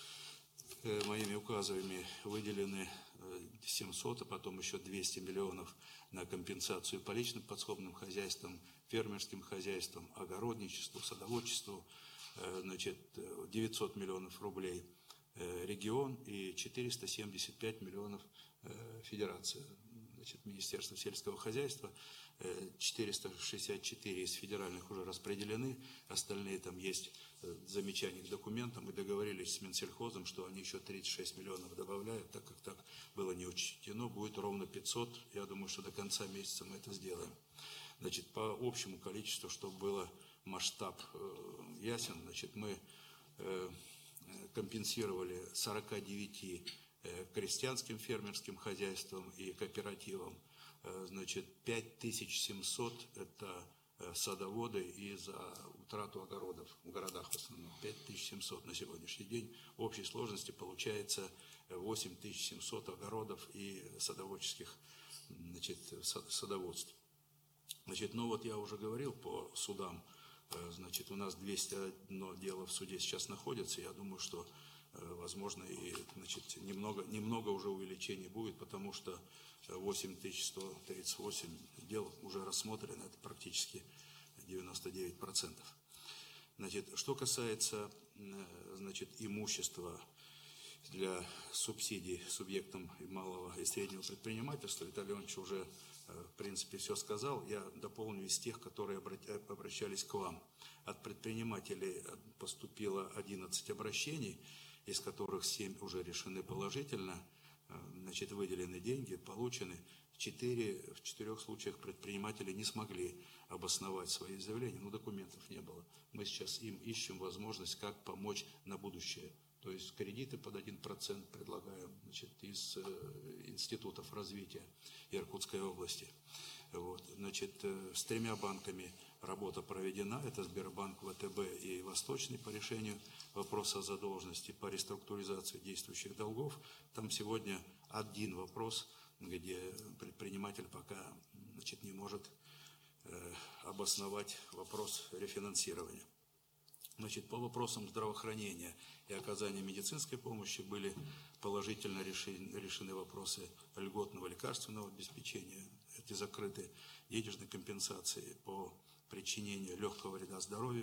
моими указами выделены семьсот, а потом еще двести миллионов на компенсацию по личным подсобным хозяйствам, фермерским хозяйствам, огородничеству, садоводчеству, значит, девятьсот миллионов рублей регион и четыреста семьдесят пять миллионов федерация. Значит, Министерство сельского хозяйства, четыреста шестьдесят четыре из федеральных уже распределены, остальные там есть замечания к документам. Мы договорились с Минсельхозом, что они еще тридцать шесть миллионов добавляют, так как так было не учтено, будет ровно пятьсот. Я думаю, что до конца месяца мы это сделаем. Значит, по общему количеству, чтобы было масштаб ясен, значит, мы компенсировали сорока девяти крестьянским фермерским хозяйствам и кооперативам, значит, пять тысяч семьсот это садоводы и за утрату огородов в городах в основном, пять тысяч семьсот на сегодняшний день. В общей сложности получается восемь тысяч семьсот огородов и садоводческих, значит, садоводств. Значит, ну вот я уже говорил по судам, значит, у нас двести одно дело в суде сейчас находится. Я думаю, что, возможно, и, значит, немного, немного уже увеличений будет, потому что восемь тысяч сто тридцать восемь дел уже рассмотрено, это практически девяносто девять процентов. Значит, что касается, значит, имущества для субсидий субъектам малого и среднего предпринимательства, Виталий Иванович уже, в принципе, все сказал. Я дополню из тех, которые обращались к вам. От предпринимателей поступило одиннадцать обращений, из которых семь уже решены положительно. Значит, выделены деньги, получены. Четыре, в четырех случаях предприниматели не смогли обосновать свои заявления, но документов не было. Мы сейчас им ищем возможность, как помочь на будущее. То есть кредиты под один процент предлагаем, значит, из э, институтов развития Иркутской области. Вот. Значит, э, с тремя банками работа проведена. Это Сбербанк, ВТБ и Восточный по решению вопроса задолженности по реструктуризации действующих долгов. Там сегодня один вопрос, где предприниматель пока, значит, не может э, обосновать вопрос рефинансирования. Значит, по вопросам здравоохранения и оказания медицинской помощи были положительно решены, решены вопросы льготного лекарственного обеспечения, эти закрыты денежной компенсации по причинению легкого вреда здоровью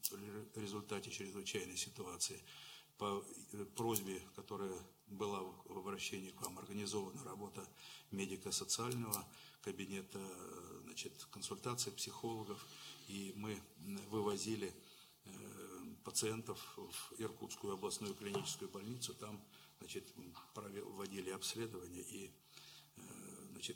в результате чрезвычайной ситуации. По просьбе, которая была в обращении к вам, организована работа медико-социального кабинета, значит, консультации психологов, и мы вывозили пациентов в Иркутскую областную клиническую больницу, там, значит, проводили обследование и, значит,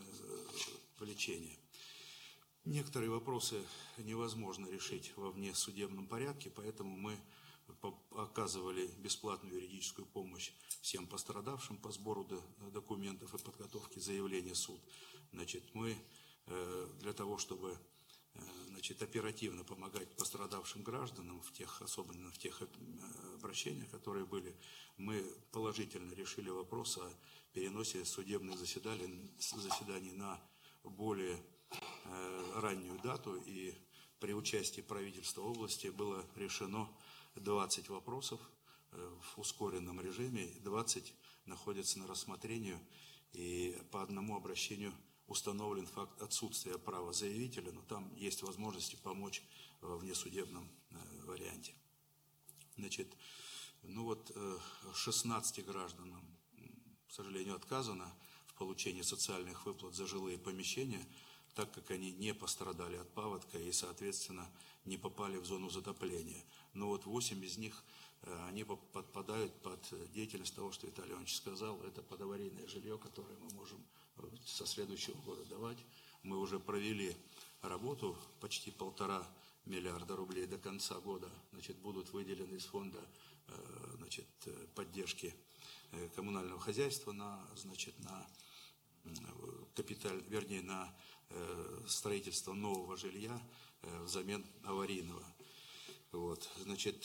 лечение. Некоторые вопросы невозможно решить во внесудебном порядке, поэтому мы оказывали бесплатную юридическую помощь всем пострадавшим по сбору документов и подготовке заявления в суд. Значит, мы для того, чтобы, значит, оперативно помогать пострадавшим гражданам в тех, особенно в тех обращениях, которые были, мы положительно решили вопрос о переносе судебных заседаний, заседаний на более раннюю дату, и при участии правительства области было решено двадцать вопросов в ускоренном режиме, двадцать находятся на рассмотрении, и по одному обращению установлен факт отсутствия права заявителя, но там есть возможности помочь в внесудебном варианте. Значит, ну вот шестнадцати гражданам, к сожалению, отказано в получении социальных выплат за жилые помещения, так как они не пострадали от паводка и, соответственно, не попали в зону затопления. Но вот восемь из них, они подпадают под деятельность того, что Виталий Иванович сказал, это подаварийное жилье, которое мы можем со следующего года давать. Мы уже провели работу, почти полтора миллиарда рублей до конца года, значит, будут выделены из фонда, значит, поддержки коммунального хозяйства на, значит, на капиталь, вернее, на строительство нового жилья взамен аварийного. Вот, значит,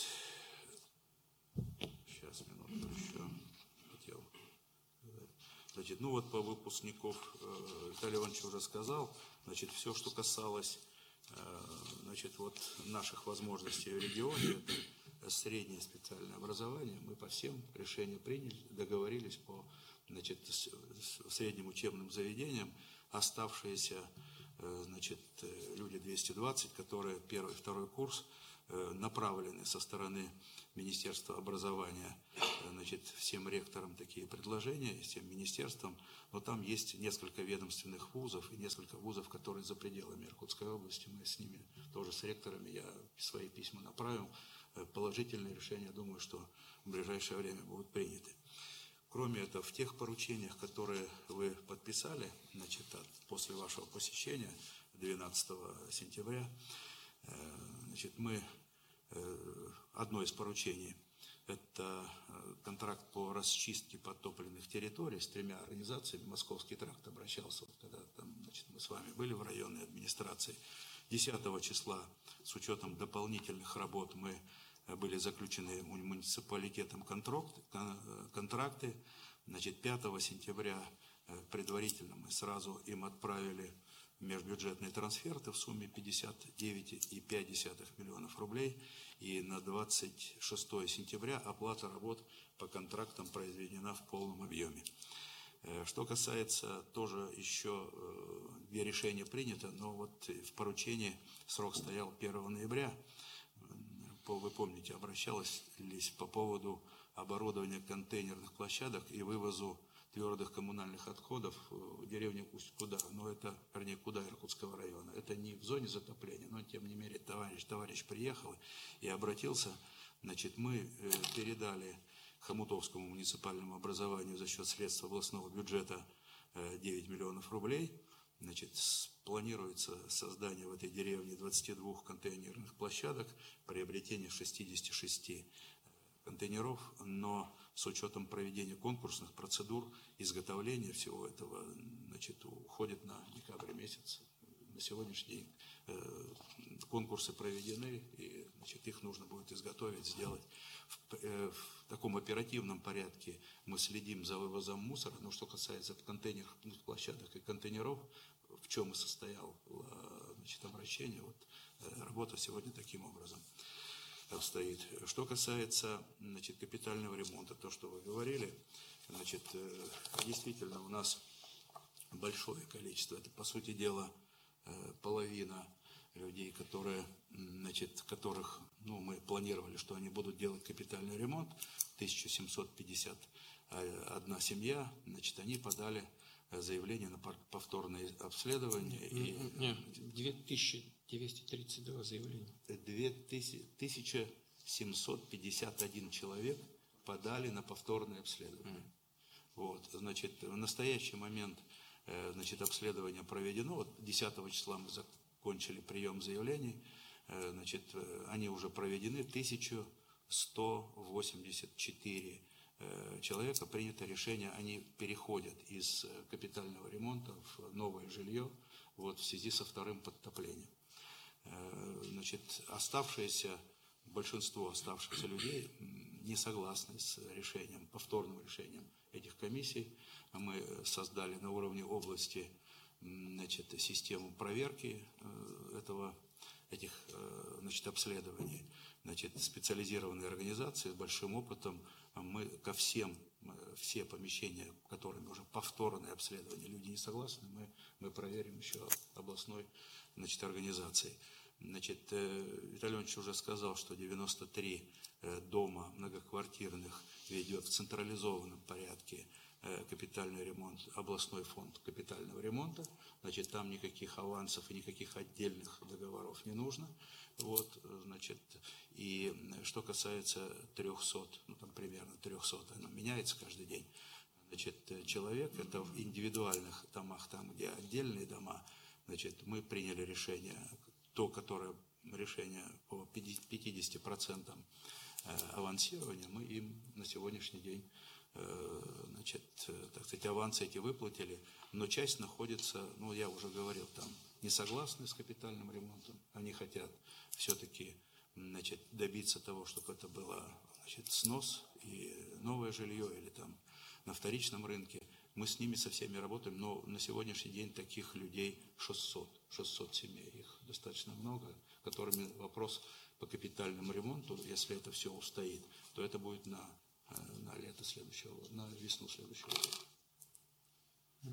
сейчас, минуту еще хотел. Значит, ну вот по выпускников Виталий Иванович уже сказал, значит, все, что касалось, значит, вот наших возможностей в регионе, это среднее специальное образование, мы по всем решениям приняли, договорились по, значит, средним учебным заведениям, оставшиеся, значит, люди двести двадцать, которые первый и второй курс направлены со стороны Министерства образования, значит, всем ректорам такие предложения, всем министерствам, но там есть несколько ведомственных вузов и несколько вузов, которые за пределами Иркутской области, мы с ними, тоже с ректорами, я свои письма направил, положительные решения, думаю, что в ближайшее время будут приняты. Кроме этого, в тех поручениях, которые вы подписали, значит, после вашего посещения двенадцатого сентября, значит, мы, одно из поручений, это контракт по расчистке подтопленных территорий с тремя организациями. Московский тракт обращался, вот когда там, значит, мы с вами были в районной администрации. десятого числа с учетом дополнительных работ мы были заключены муниципалитетом контракты. Значит, пятого сентября предварительно мы сразу им отправили межбюджетные трансферты в сумме пятьдесят девять и пять десятых миллионов рублей. И на двадцать шестое сентября оплата работ по контрактам произведена в полном объеме. Что касается, тоже еще две решения принято, но вот в поручении срок стоял первого ноября. Вы помните, обращалась по поводу оборудования контейнерных площадок и вывозу твердых коммунальных отходов в деревню Усть-Куда, но это, вернее, Куда Иркутского района. Это не в зоне затопления, но тем не менее товарищ, товарищ приехал и обратился. Значит, мы передали Хомутовскому муниципальному образованию за счет средств областного бюджета девять миллионов рублей. Значит, планируется создание в этой деревне двадцати двух контейнерных площадок, приобретение шестидесяти шести контейнеров, но с учетом проведения конкурсных процедур, изготовления всего этого, значит, уходит на декабрь месяц. На сегодняшний день э, конкурсы проведены, и, значит, их нужно будет изготовить, сделать. В, э, в таком оперативном порядке мы следим за вывозом мусора. Но что касается контейнерных площадок и контейнеров, в чем и состояло, значит, обращение, вот, э, работа сегодня таким образом обстоит. Что касается, значит, капитального ремонта, то, что вы говорили, значит, э, действительно у нас большое количество, это, по сути дела, половина людей, которые, значит, которых, ну, мы планировали, что они будут делать капитальный ремонт, тысяча семьсот пятьдесят одна семья, значит, они подали заявление на повторное обследование. Нет, две тысячи двести тридцать два заявления. тысяча семьсот пятьдесят один человек подали на повторное обследование. Mm. Вот, значит, в настоящий момент, значит, обследование проведено. Вот десятого числа мы закончили прием заявлений. Значит, они уже проведены. тысяча сто восемьдесят четыре человека принято решение, они переходят из капитального ремонта в новое жилье, вот, в связи со вторым подтоплением. Значит, оставшиеся, большинство оставшихся людей не согласны с решением, повторным решением этих комиссий. Мы создали на уровне области, значит, систему проверки этого, этих, значит, обследований. Значит, специализированные организации с большим опытом. Мы ко всем, все помещения, которыми уже повторное обследование, люди не согласны, мы, мы проверим еще областной, значит, организацией. Значит, Виталий Иванович уже сказал, что девяносто три дома многоквартирных ведет в централизованном порядке капитальный ремонт, областной фонд капитального ремонта. Значит, там никаких авансов и никаких отдельных договоров не нужно. Вот, значит, и что касается трехсот, ну там примерно трехсот, оно меняется каждый день. Значит, человек, это в индивидуальных домах, там, где отдельные дома, значит, мы приняли решение, то, которое решения по пятидесяти процентам авансирования, мы им на сегодняшний день, значит, так сказать, авансы эти выплатили, но часть находится, ну, я уже говорил, там, не согласны с капитальным ремонтом, они хотят все-таки, значит, добиться того, чтобы это было, значит, снос и новое жилье или там на вторичном рынке. Мы с ними со всеми работаем, но на сегодняшний день таких людей шестьсот, шестьсот семей, их достаточно много, которыми вопрос по капитальному ремонту, если это все устоит, то это будет на, на лето следующего года, на весну следующего года.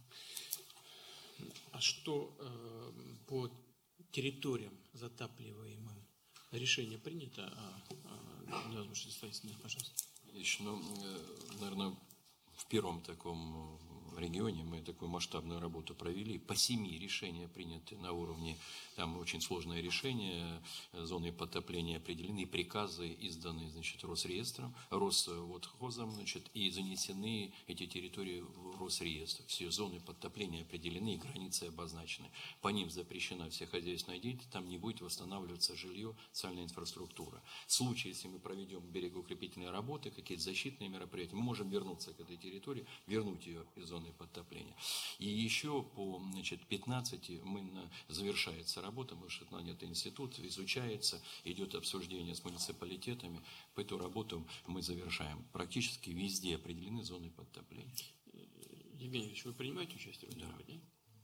А что э, по территориям затапливаемым? Решение принято о, о невозможности строительства, пожалуйста. Еще, ну, наверное, в первом таком регионе мы такую масштабную работу провели. По семи решения приняты на уровне, там очень сложное решение, зоны подтопления определены, приказы изданы, значит, Росреестром, Росводхозом, значит, и занесены эти территории в Росреестр. Все зоны подтопления определены и границы обозначены. По ним запрещена вся хозяйственная деятельность, там не будет восстанавливаться жилье, социальная инфраструктура. В случае, если мы проведем берегоукрепительные работы, какие-то защитные мероприятия, мы можем вернуться к этой территории, вернуть ее из зоны подтопления. И еще по, значит, пятнадцати мы на, завершается работа, потому что нанят институт, изучается, идет обсуждение с муниципалитетами. По эту работу мы завершаем. Практически везде определены зоны подтопления. Евгений Ильич, вы принимаете участие в этой Да. работе?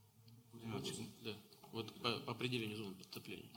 Да. Вот по, по определению зон подтопления.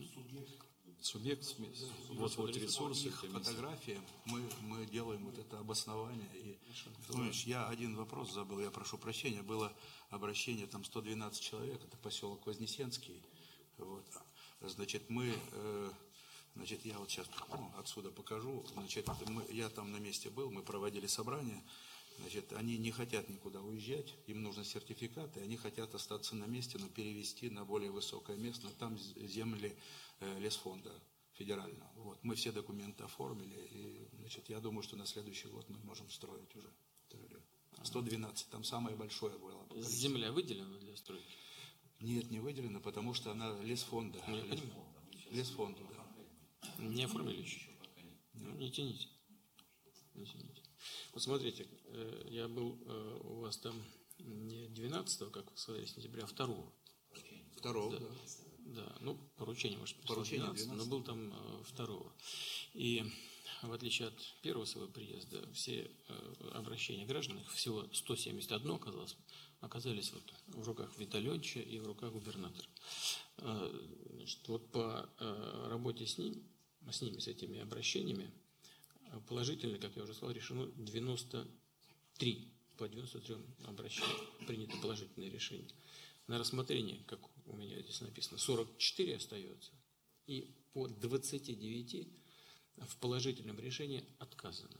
Субъект, вот, вот ресурсы, Их фотографии, мы, мы делаем вот это обоснование. И, знаешь, я один вопрос забыл, я прошу прощения, было обращение, там сто двенадцать человек, это поселок Вознесенский. Вот. Значит, мы, э, значит, я вот сейчас ну, отсюда покажу, значит, мы, я там на месте был, мы проводили собрание. Значит, они не хотят никуда уезжать, им нужны сертификаты, они хотят остаться на месте, но перевести на более высокое место, там земли э, лесфонда федерального. Вот. Мы все документы оформили, и, значит, я думаю, что на следующий год мы можем строить уже. сто двенадцать, там самое большое было. Земля выделена для стройки? Нет, не выделена, потому что она лесфонда. Ну, Лес, лесфонда, да. Не оформили еще? Ну, не тяните. Не тяните. Вот смотрите, я был у вас там не двенадцатого, как вы сказали, сентября, а второго. Второго, да. Да. Да, ну, поручение, может, поручение двенадцатого, но был там второго. И в отличие от первого своего приезда, все обращения граждан, их всего сто семьдесят один оказалось, оказались вот в руках Виталия Леонтьевича и в руках губернатора. Значит, вот по работе с ним, с ними, с этими обращениями, положительно, как я уже сказал, решено девяносто три, по девяноста трём обращениям принято положительное решение. На рассмотрение, как у меня здесь написано, сорок четыре остается, и по двадцати девяти в положительном решении отказано.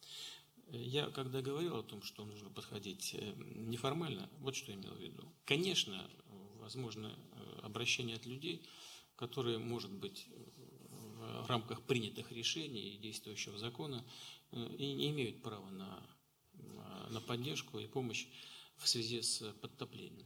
Я, когда говорил о том, что нужно подходить неформально, вот что имел в виду. Конечно, возможно обращение от людей, которые, может быть, в рамках принятых решений и действующего закона и не имеют права на, на поддержку и помощь в связи с подтоплением.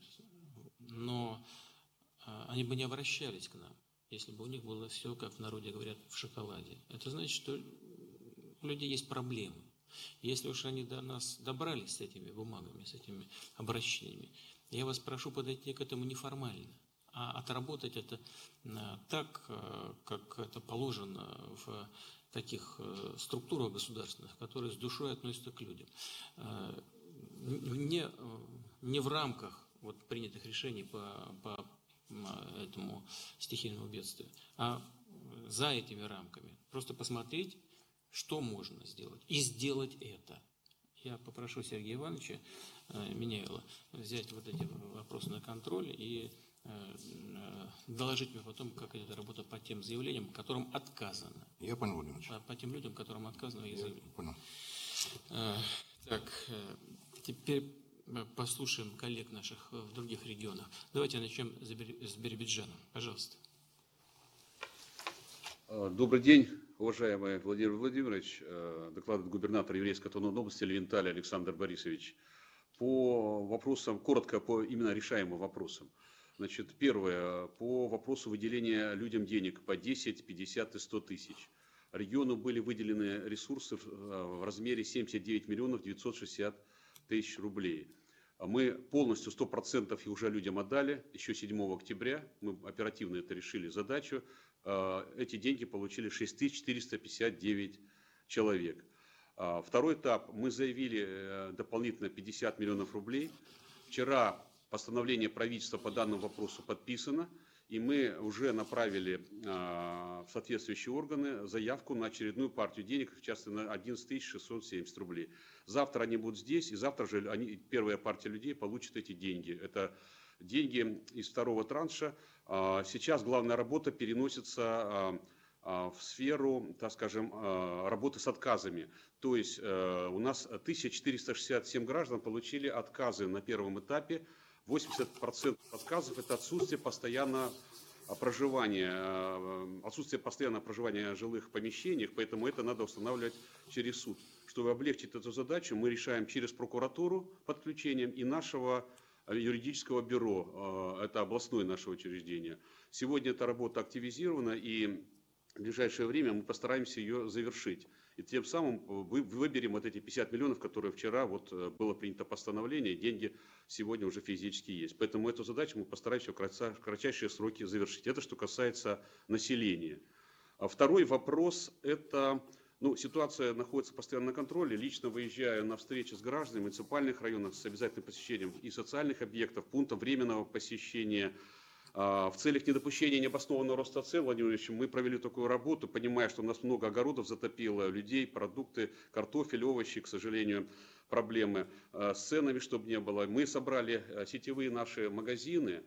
Но они бы не обращались к нам, если бы у них было все, как в народе говорят, в шоколаде. Это значит, что у людей есть проблемы. Если уж они до нас добрались с этими бумагами, с этими обращениями, я вас прошу подойти к этому неформально, а отработать это так, как это положено в таких структурах государственных, которые с душой относятся к людям. Не, не в рамках вот принятых решений по, по этому стихийному бедствию, а за этими рамками. Просто посмотреть, что можно сделать, и сделать это. Я попрошу Сергея Ивановича Миняйла взять вот эти вопросы на контроль и доложить мне потом, как идет работа по тем заявлениям, которым отказано. Я понял, Владимир Ильич. По, по тем людям, которым отказано их заявление. Понял. Так, теперь послушаем коллег наших в других регионах. Давайте начнем с Биробиджана. Пожалуйста. Добрый день, уважаемый Владимир Владимирович. Докладывает губернатор Еврейской автономной области Левенталь Александр Борисович. По вопросам, коротко по именно решаемым вопросам. Значит, первое, по вопросу выделения людям денег по десять, пятьдесят и сто тысяч. Региону были выделены ресурсы в размере семьдесят девять миллионов девятьсот шестьдесят тысяч рублей. Мы полностью сто процентов уже людям отдали, еще седьмого октября, мы оперативно это решили задачу. Эти деньги получили шесть тысяч четыреста пятьдесят девять человек. Второй этап, мы заявили дополнительно пятьдесят миллионов рублей. Вчера постановление правительства по данному вопросу подписано, и мы уже направили в соответствующие органы заявку на очередную партию денег, в частности на одиннадцать тысяч шестьсот семьдесят рублей. Завтра они будут здесь, и завтра же они, первая партия людей получит эти деньги. Это деньги из второго транша. Сейчас главная работа переносится в сферу, так скажем, работы с отказами. То есть у нас тысяча четыреста шестьдесят семь граждан получили отказы на первом этапе. восемьдесят процентов отказов – это отсутствие постоянного проживания, отсутствие постоянного проживания в жилых помещениях, поэтому это надо устанавливать через суд. Чтобы облегчить эту задачу, мы решаем через прокуратуру подключением и нашего юридического бюро, это областное наше учреждение. Сегодня эта работа активизирована, и в ближайшее время мы постараемся ее завершить. И тем самым выберем вот эти пятьдесят миллионов, которые вчера вот было принято постановление, деньги сегодня уже физически есть. Поэтому эту задачу мы постараемся в кратчайшие сроки завершить. Это что касается населения. А второй вопрос – это, ну, ситуация находится постоянно на контроле. Лично выезжаю на встречи с гражданами в муниципальных районах с обязательным посещением и социальных объектов, пунктов временного посещения. В целях недопущения необоснованного роста цен, Владимир Владимирович, мы провели такую работу, понимая, что у нас много огородов затопило, людей, продукты, картофель, овощи, к сожалению, проблемы с ценами, чтобы не было. Мы собрали сетевые наши магазины,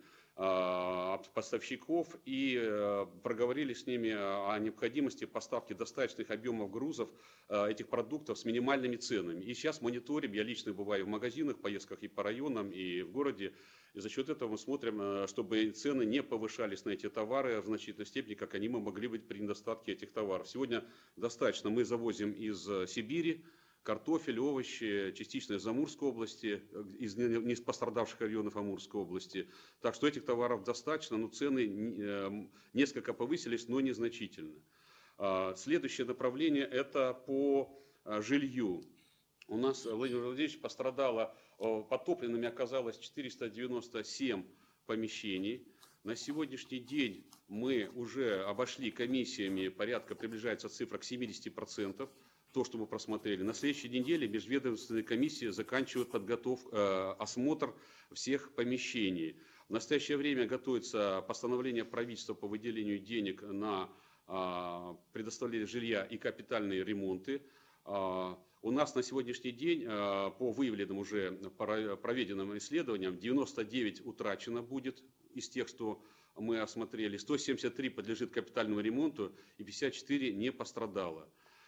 поставщиков и проговорили с ними о необходимости поставки достаточных объемов грузов этих продуктов с минимальными ценами. И сейчас мониторим, я лично бываю в магазинах, поездках и по районам, и в городе, и за счет этого мы смотрим, чтобы цены не повышались на эти товары в значительной степени, как они могли быть при недостатке этих товаров. Сегодня достаточно мы завозим из Сибири картофель, овощи, частично из Амурской области, из не пострадавших районов Амурской области. Так что этих товаров достаточно, но цены несколько повысились, но незначительно. Следующее направление – это по жилью. У нас, Владимир Владимирович, пострадало, подтопленными оказалось четыреста девяносто семь помещений. На сегодняшний день мы уже обошли комиссиями, порядка приближается цифра к семидесяти процентам. То, что мы просмотрели. На следующей неделе межведомственные комиссии заканчивают подготовку, э, осмотр всех помещений. В настоящее время готовится постановление правительства по выделению денег на э, предоставление жилья и капитальные ремонты. Э, у нас на сегодняшний день э, по выявленным уже проведенным исследованиям девяносто девять утрачено будет из тех, что мы осмотрели. сто семьдесят три подлежит капитальному ремонту и пятьдесят четыре не пострадало.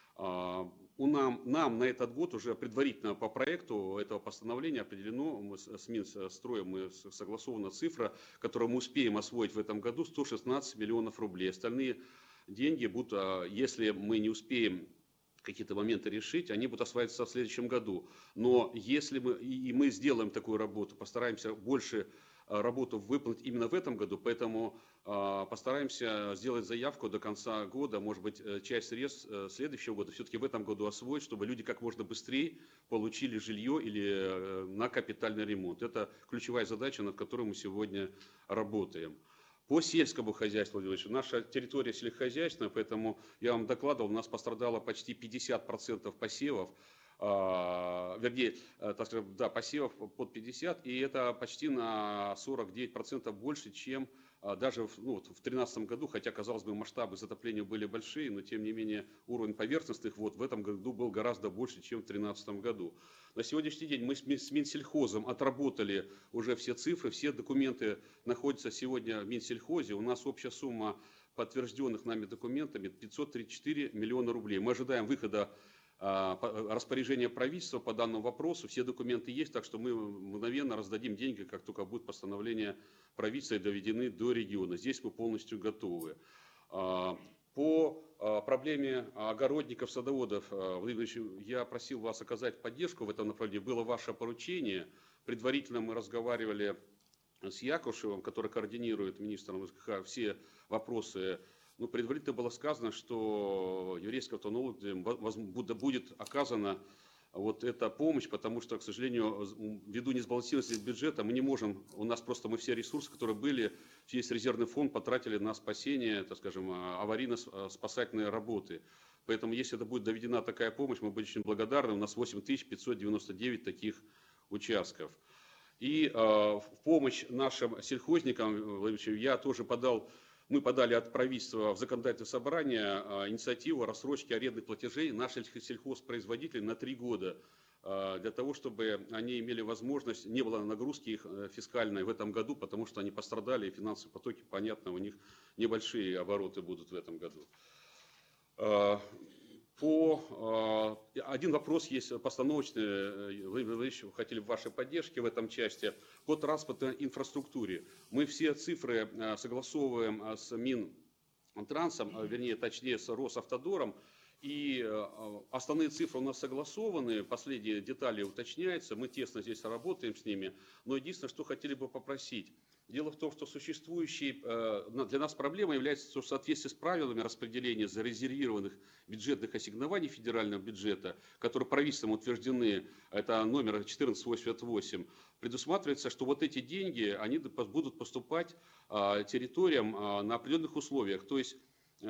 У нам, нам на этот год уже предварительно по проекту этого постановления определено, мы с Минстроем мы согласована цифра, которую мы успеем освоить в этом году, сто шестнадцать миллионов рублей. Остальные деньги будут, если мы не успеем какие-то моменты решить, они будут осваиваться в следующем году. Но если мы, и мы сделаем такую работу, постараемся больше работу выполнить именно в этом году, поэтому э, постараемся сделать заявку до конца года, может быть, часть средств э, следующего года все-таки в этом году освоить, чтобы люди как можно быстрее получили жилье или э, на капитальный ремонт. Это ключевая задача, над которой мы сегодня работаем. По сельскому хозяйству, Владимир Владимирович, наша территория сельскохозяйственная, поэтому я вам докладывал, у нас пострадало почти пятьдесят процентов посевов. Uh, вернее, так скажем, да, посевов под пятьдесят, и это почти на сорок девять процентов больше, чем uh, даже в, ну, вот, в две тысячи тринадцатом году, хотя, казалось бы, масштабы затопления были большие, но, тем не менее, уровень поверхностных вод в этом году был гораздо больше, чем в две тысячи тринадцатом году. На сегодняшний день мы с Минсельхозом отработали уже все цифры, все документы находятся сегодня в Минсельхозе, у нас общая сумма подтвержденных нами документами пятьсот тридцать четыре миллиона рублей. Мы ожидаем выхода распоряжение правительства по данному вопросу, все документы есть, так что мы мгновенно раздадим деньги, как только будет постановление правительства и доведены до региона. Здесь мы полностью готовы. По проблеме огородников, садоводов, Владимир Ильич, я просил вас оказать поддержку в этом направлении. Было ваше поручение. Предварительно мы разговаривали с Якушевым, который координирует министром ЖКХ все вопросы, ну, предварительно было сказано, что еврейским автономным будет оказана вот эта помощь, потому что, к сожалению, ввиду несбалансированности бюджета мы не можем, у нас просто мы все ресурсы, которые были, весь резервный фонд потратили на спасение, так скажем, аварийно-спасательные работы. Поэтому, если это будет доведена такая помощь, мы будем очень благодарны. У нас восемь тысяч пятьсот девяносто девять таких участков. И э, в помощь нашим сельхозникам, Владимир, я тоже подал, мы подали от правительства в законодательное собрание э, инициативу о рассрочке арендных платежей наших сельхозпроизводителей на три года, э, для того, чтобы они имели возможность, не было нагрузки их э, фискальной в этом году, потому что они пострадали, и финансовые потоки, понятно, у них небольшие обороты будут в этом году. Э, По, один вопрос есть постановочный, Владимир Владимирович, хотели бы вашей поддержки в этом части. По транспортной инфраструктуре. Мы все цифры согласовываем с Минтрансом, вернее, точнее, с Росавтодором. И основные цифры у нас согласованы, последние детали уточняются, мы тесно здесь работаем с ними. Но единственное, что хотели бы попросить. Дело в том, что существующей для нас проблемой является то, что в соответствии с правилами распределения зарезервированных бюджетных ассигнований федерального бюджета, которые правительством утверждены, это номер четырнадцать восемьдесят восемь, предусматривается, что вот эти деньги они будут поступать территориям на определенных условиях. То есть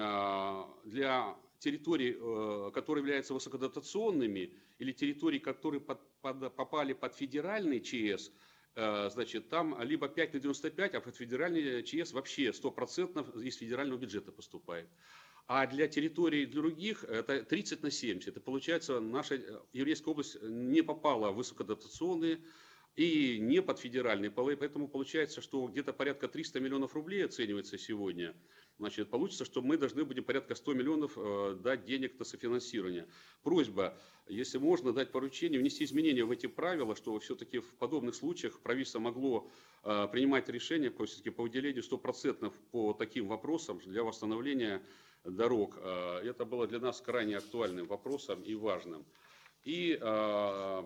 для территорий, которые являются высокодотационными, или территорий, которые под, под, попали под федеральный ЧС, значит, там либо пять на девяносто пять, а под федеральный ЧС вообще сто процентов из федерального бюджета поступает. А для территорий других это тридцать на семьдесят. Это получается, наша еврейская область не попала в высокодотационные и не под федеральные полы. Поэтому получается, что где-то порядка триста миллионов рублей оценивается сегодня. Значит, получится, что мы должны будем порядка ста миллионов э, дать денег на софинансирование. Просьба, если можно, дать поручение, внести изменения в эти правила, что все-таки в подобных случаях правительство могло э, принимать решения по, по выделению сто процентов по таким вопросам для восстановления дорог. Э, это было для нас крайне актуальным вопросом и важным. И э,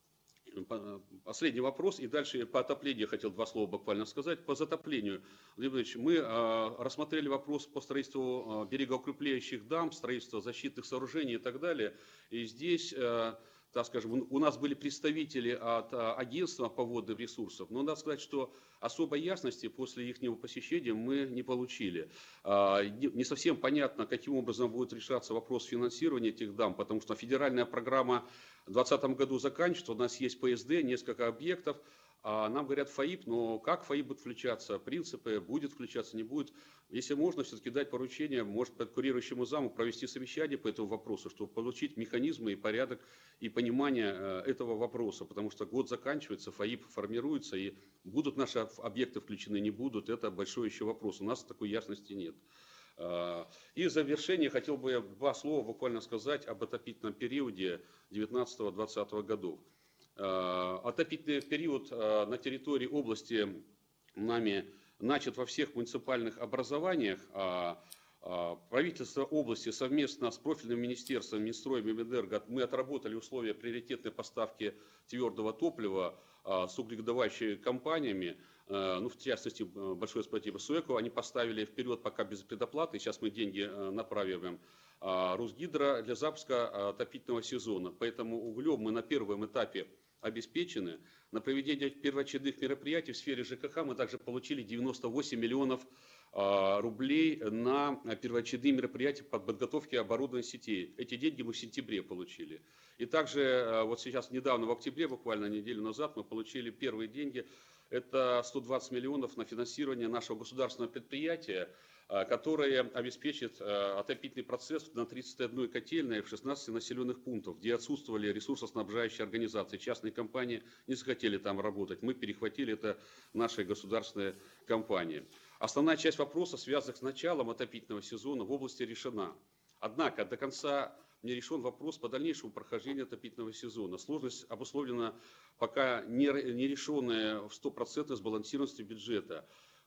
последний вопрос, и дальше по отоплению хотел два слова буквально сказать. По затоплению, Владимир Владимирович, мы э, рассмотрели вопрос по строительству э, берегоукрепляющих дамб, строительству защитных сооружений и так далее. И здесь, э, так скажем, у нас были представители от э, агентства по водным ресурсам, но надо сказать, что особой ясности после их посещения мы не получили. Э, не, не совсем понятно, каким образом будет решаться вопрос финансирования этих дамб, потому что федеральная программа в две тысячи двадцатом году заканчивается, у нас есть П С Д, несколько объектов, а нам говорят ФАИП, но как ФАИП будет включаться, принципы, будет включаться, не будет. Если можно, все-таки дать поручение, может, курирующему заму провести совещание по этому вопросу, чтобы получить механизмы и порядок и понимание этого вопроса, потому что год заканчивается, ФАИП формируется, и будут наши объекты включены, не будут, это большой еще вопрос, у нас такой ясности нет. И в завершение хотел бы я два слова буквально сказать об отопительном периоде девятнадцатого-двадцатого годов. Отопительный период на территории области нами начат во всех муниципальных образованиях. Правительство области совместно с профильным министерством, Минстроем и Минэнерго, мы отработали условия приоритетной поставки твердого топлива с угледобывающими компаниями. Ну, в частности, большое спасибо Суэку, они поставили вперед пока без предоплаты, сейчас мы деньги направим Русгидро для запуска отопительного сезона. Поэтому углем мы на первом этапе обеспечены. На проведение первоочередных мероприятий в сфере ЖКХ мы также получили девяносто восемь миллионов рублей на первоочередные мероприятия по подготовке оборудования сетей. Эти деньги мы в сентябре получили. И также вот сейчас недавно, в октябре, буквально неделю назад, мы получили первые деньги. Это сто двадцать миллионов на финансирование нашего государственного предприятия, которое обеспечит отопительный процесс на тридцати одной котельной в шестнадцати населенных пунктах, где отсутствовали ресурсоснабжающие организации. Частные компании не захотели там работать. Мы перехватили это нашей государственной компании. Основная часть вопроса, связанных с началом отопительного сезона, в области решена. Однако до конца не решен вопрос по дальнейшему прохождению отопительного сезона. Сложность обусловлена пока не решенная в сто процентов сбалансированностью бюджета.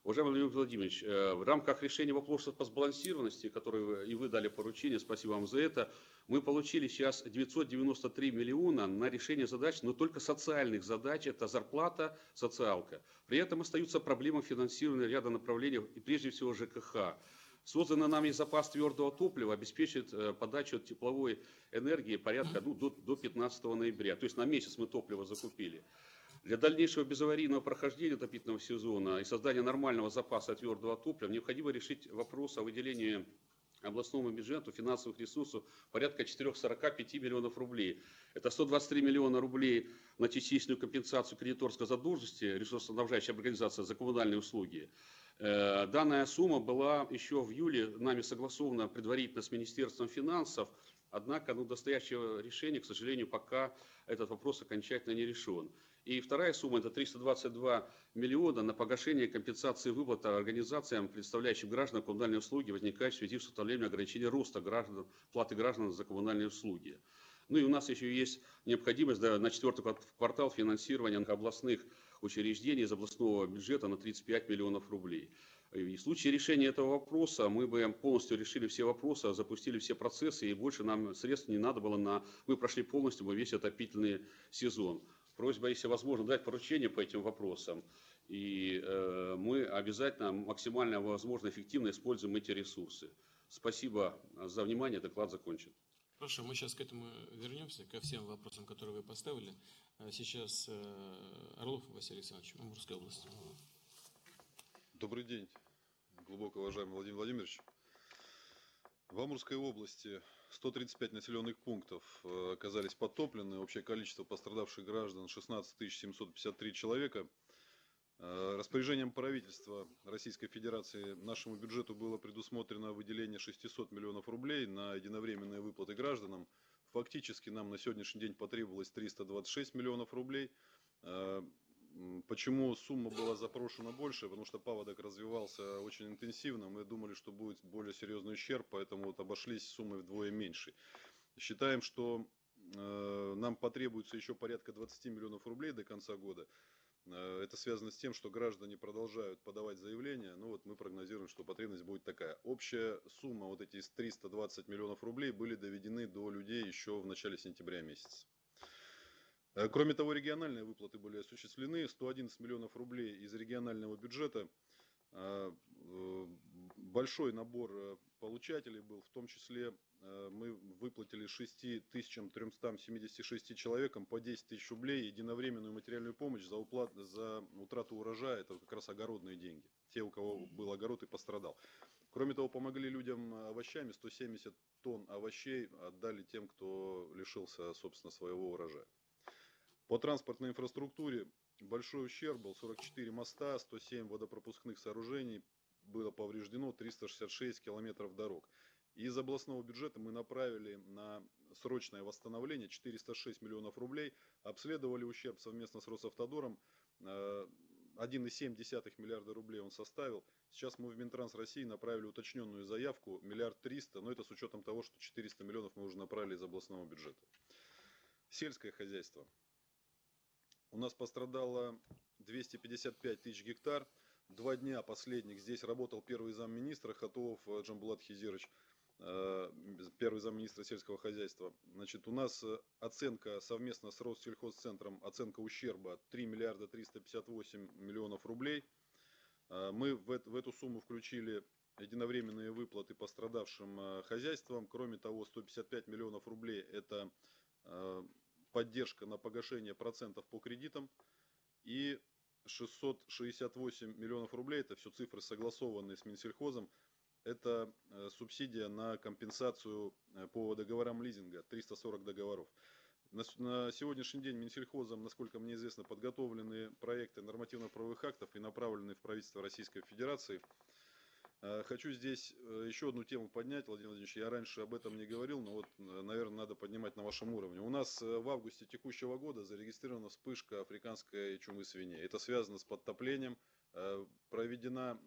Уважаемый Владимир Владимирович, в рамках решения вопросов по сбалансированности, которые и вы дали поручение, спасибо вам за это, мы получили сейчас девятьсот девяносто три миллиона на решение задач, но только социальных задач, это зарплата, социалка. При этом остаются проблемы финансирования ряда направлений, и прежде всего ЖКХ. Созданный нами запас твердого топлива обеспечит подачу тепловой энергии порядка ну, до, до пятнадцатого ноября. То есть на месяц мы топливо закупили. Для дальнейшего безаварийного прохождения отопительного сезона и создания нормального запаса твердого топлива необходимо решить вопрос о выделении областному бюджету финансовых ресурсов порядка четырёхсот сорока пяти миллионов рублей. Это сто двадцать три миллиона рублей на частичную компенсацию кредиторской задолженности ресурсоснабжающей организации за коммунальные услуги. Данная сумма была еще в июле нами согласована предварительно с Министерством финансов, однако ну, до настоящего решения, к сожалению, пока этот вопрос окончательно не решен. И вторая сумма – это триста двадцать два миллиона на погашение компенсации выплат организациям, представляющим гражданам коммунальные услуги, возникающие в связи с установлением ограничения роста граждан, платы граждан за коммунальные услуги. Ну и у нас еще есть необходимость да, на четвертый квартал финансирования областных учреждений из областного бюджета на тридцать пять миллионов рублей. И в случае решения этого вопроса мы бы полностью решили все вопросы, запустили все процессы, и больше нам средств не надо было на... Мы прошли полностью мы весь отопительный сезон. Просьба, если возможно, дать поручение по этим вопросам. И э, мы обязательно максимально возможно эффективно используем эти ресурсы. Спасибо за внимание. Доклад закончен. Хорошо, мы сейчас к этому вернемся, ко всем вопросам, которые вы поставили. Сейчас Орлов Василий Александрович, Амурская область. Добрый день, глубоко уважаемый Владимир Владимирович. В Амурской области сто тридцать пять населенных пунктов оказались подтоплены. Общее количество пострадавших граждан шестнадцать тысяч семьсот пятьдесят три человека. Распоряжением правительства Российской Федерации нашему бюджету было предусмотрено выделение шестисот миллионов рублей на единовременные выплаты гражданам. Фактически нам на сегодняшний день потребовалось триста двадцать шесть миллионов рублей. Почему сумма была запрошена больше? Потому что паводок развивался очень интенсивно. Мы думали, что будет более серьезный ущерб, поэтому вот обошлись суммой вдвое меньше. Считаем, что э, нам потребуется еще порядка двадцати миллионов рублей до конца года. Э, это связано с тем, что граждане продолжают подавать заявления. Ну вот мы прогнозируем, что потребность будет такая. Общая сумма, вот эти триста двадцать миллионов рублей, были доведены до людей еще в начале сентября месяца. Кроме того, региональные выплаты были осуществлены. сто одиннадцать миллионов рублей из регионального бюджета. Большой набор получателей был, в том числе мы выплатили шести тысячам трёмстам семидесяти шести человекам по десять тысяч рублей единовременную материальную помощь за, уплат, за утрату урожая. Это как раз огородные деньги. Те, у кого был огород и пострадал. Кроме того, помогли людям овощами. сто семьдесят тонн овощей отдали тем, кто лишился, собственно, своего урожая. По транспортной инфраструктуре большой ущерб был: сорок четыре моста, сто семь водопропускных сооружений, было повреждено триста шестьдесят шесть километров дорог. Из областного бюджета мы направили на срочное восстановление четыреста шесть миллионов рублей, обследовали ущерб совместно с Росавтодором, один и семь десятых миллиарда рублей он составил. Сейчас мы в Минтранс России направили уточненную заявку миллиард триста, но это с учетом того, что четыреста миллионов мы уже направили из областного бюджета. Сельское хозяйство. У нас пострадало двести пятьдесят пять тысяч гектар. Два дня последних здесь работал первый замминистра Хатуов Джамбулат Хизирович, первый замминистра сельского хозяйства. Значит, у нас оценка совместно с Россельхозцентром, оценка ущерба три миллиарда триста пятьдесят восемь миллионов рублей. Мы в, в эту сумму включили единовременные выплаты пострадавшим хозяйствам. Кроме того, сто пятьдесят пять миллионов рублей это поддержка на погашение процентов по кредитам, и шестьсот шестьдесят восемь миллионов рублей, это все цифры согласованные с Минсельхозом, это субсидия на компенсацию по договорам лизинга, триста сорок договоров. На, на сегодняшний день Минсельхозом, насколько мне известно, подготовлены проекты нормативно-правовых актов и направлены в правительство Российской Федерации. Хочу здесь еще одну тему поднять, Владимир Владимирович, я раньше об этом не говорил, но вот, наверное, надо поднимать на вашем уровне. У нас в августе текущего года зарегистрирована вспышка африканской чумы свиней. Это связано с подтоплением, проведено,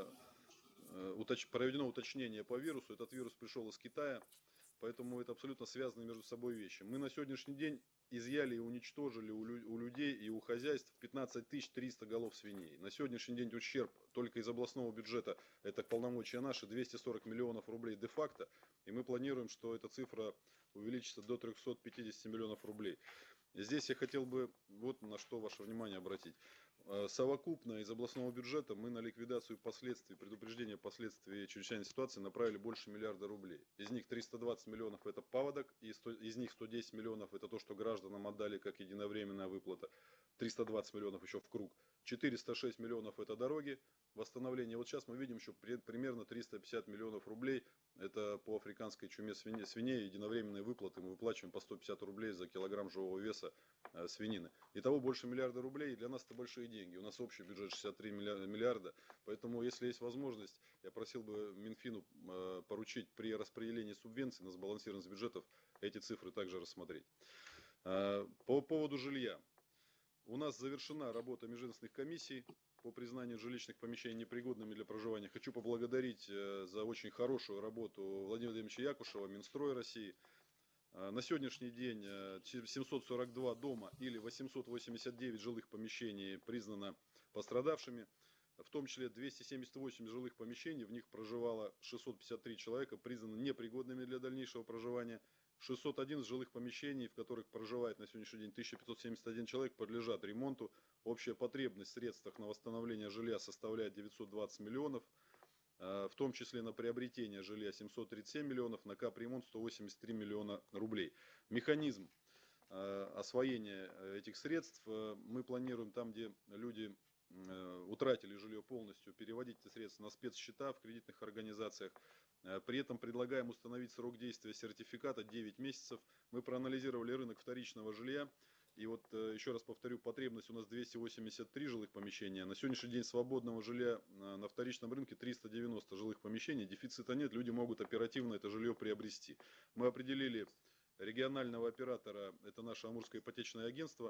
проведено уточнение по вирусу, этот вирус пришел из Китая, поэтому это абсолютно связаны между собой вещи. Мы на сегодняшний день изъяли и уничтожили у, лю у людей и у хозяйств пятнадцать тысяч триста голов свиней. На сегодняшний день ущерб только из областного бюджета, это полномочия наши, двести сорок миллионов рублей де-факто. И мы планируем, что эта цифра увеличится до трёхсот пятидесяти миллионов рублей. Здесь я хотел бы вот на что ваше внимание обратить. Совокупно из областного бюджета мы на ликвидацию последствий, предупреждение последствий чрезвычайной ситуации направили больше миллиарда рублей. Из них триста двадцать миллионов это паводок, и из них сто десять миллионов это то, что гражданам отдали как единовременная выплата. триста двадцать миллионов еще в круг. четыреста шесть миллионов это дороги, восстановление. Вот сейчас мы видим еще примерно триста пятьдесят миллионов рублей. Это по африканской чуме свиней, свиней единовременные выплаты. Мы выплачиваем по сто пятьдесят рублей за килограмм живого веса э, свинины. Итого больше миллиарда рублей. И для нас это большие деньги. У нас общий бюджет шестьдесят три миллиарда. Поэтому, если есть возможность, я просил бы Минфину э, поручить при распределении субвенций на сбалансированность бюджетов эти цифры также рассмотреть. Э, по поводу жилья. У нас завершена работа межведомственных комиссий по признанию жилищных помещений непригодными для проживания. Хочу поблагодарить за очень хорошую работу Владимира Владимировича Якушева, Минстрой России. На сегодняшний день семьсот сорок два дома или восемьсот восемьдесят девять жилых помещений признано пострадавшими. В том числе двести семьдесят восемь жилых помещений, в них проживало шестьсот пятьдесят три человека, признаны непригодными для дальнейшего проживания. шестьсот один жилых помещений, в которых проживает на сегодняшний день тысяча пятьсот семьдесят один человек, подлежат ремонту. Общая потребность в средствах на восстановление жилья составляет девятьсот двадцать миллионов, в том числе на приобретение жилья семьсот тридцать семь миллионов, на капремонт сто восемьдесят три миллиона рублей. Механизм освоения этих средств мы планируем там, где люди утратили жилье полностью, переводить эти средства на спецсчета в кредитных организациях. При этом предлагаем установить срок действия сертификата девять месяцев. Мы проанализировали рынок вторичного жилья. И вот еще раз повторю, потребность у нас двести восемьдесят три жилых помещения. На сегодняшний день свободного жилья на вторичном рынке триста девяносто жилых помещений. Дефицита нет, люди могут оперативно это жилье приобрести. Мы определили регионального оператора, это наше Амурское ипотечное агентство.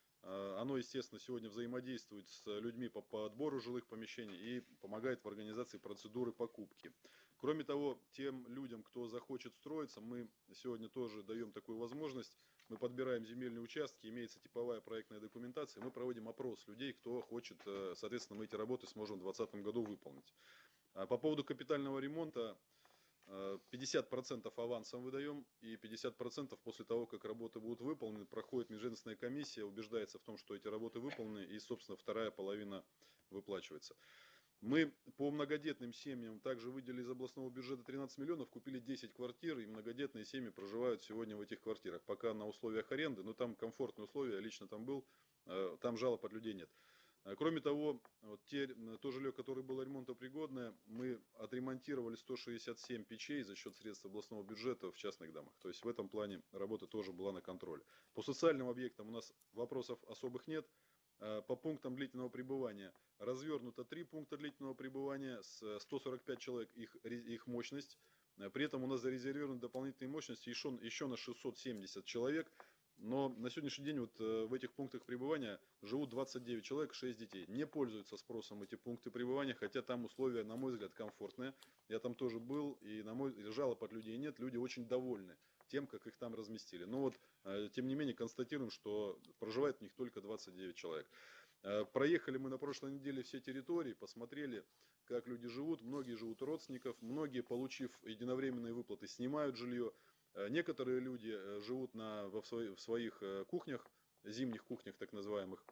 Оно, естественно, сегодня взаимодействует с людьми по, по отбору жилых помещений и помогает в организации процедуры покупки. Кроме того, тем людям, кто захочет строиться, мы сегодня тоже даем такую возможность. Мы подбираем земельные участки, имеется типовая проектная документация. Мы проводим опрос людей, кто хочет, соответственно, мы эти работы сможем в две тысячи двадцатом году выполнить. По поводу капитального ремонта. пятьдесят процентов авансом выдаем и пятьдесят процентов после того, как работы будут выполнены, проходит межведомственная комиссия, убеждается в том, что эти работы выполнены, и, собственно, вторая половина выплачивается. Мы по многодетным семьям также выделили из областного бюджета тринадцать миллионов, купили десять квартир, и многодетные семьи проживают сегодня в этих квартирах. Пока на условиях аренды, но там комфортные условия, я лично там был, там жалоб от людей нет. Кроме того, вот те, то жилье, которое было ремонтопригодное, мы отремонтировали сто шестьдесят семь печей за счет средств областного бюджета в частных домах. То есть в этом плане работа тоже была на контроле. По социальным объектам у нас вопросов особых нет. По пунктам длительного пребывания развернуто три пункта длительного пребывания с сто сорок пять человек, их, их мощность. При этом у нас зарезервированы дополнительные мощности еще, еще на шестьсот семьдесят человек. Но на сегодняшний день вот в этих пунктах пребывания живут двадцать девять человек, шесть детей. Не пользуются спросом эти пункты пребывания, хотя там условия, на мой взгляд, комфортные. Я там тоже был, и на мой жалоб от людей нет. Люди очень довольны тем, как их там разместили. Но вот, тем не менее, констатируем, что проживает в них только двадцать девять человек. Проехали мы на прошлой неделе все территории, посмотрели, как люди живут. Многие живут у родственников, многие, получив единовременные выплаты, снимают жилье. Некоторые люди живут на, в, своих, в своих кухнях, зимних кухнях так называемых,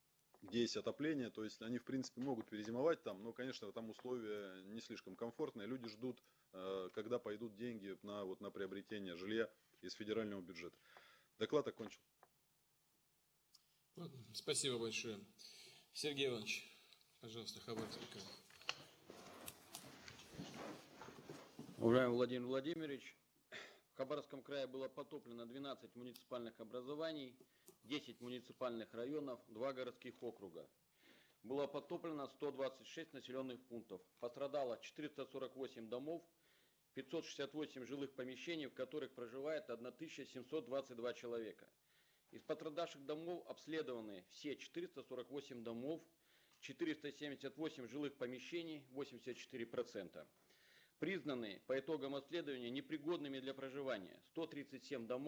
где есть отопление. То есть они в принципе могут перезимовать там, но, конечно, там условия не слишком комфортные. Люди ждут, когда пойдут деньги на, вот, на приобретение жилья из федерального бюджета. Доклад окончен. Спасибо большое. Сергей Иванович, пожалуйста, Хабаровская. Уважаемый Владимир Владимирович, в Хабаровском крае было потоплено двенадцать муниципальных образований, десять муниципальных районов, два городских округа. Было потоплено сто двадцать шесть населенных пунктов. Пострадало четыреста сорок восемь домов, пятьсот шестьдесят восемь жилых помещений, в которых проживает тысяча семьсот двадцать два человека. Из пострадавших домов обследованы все четыреста сорок восемь домов, четыреста семьдесят восемь жилых помещений, восемьдесят четыре процента. Признаны по итогам обследования непригодными для проживания сто тридцать семь домов,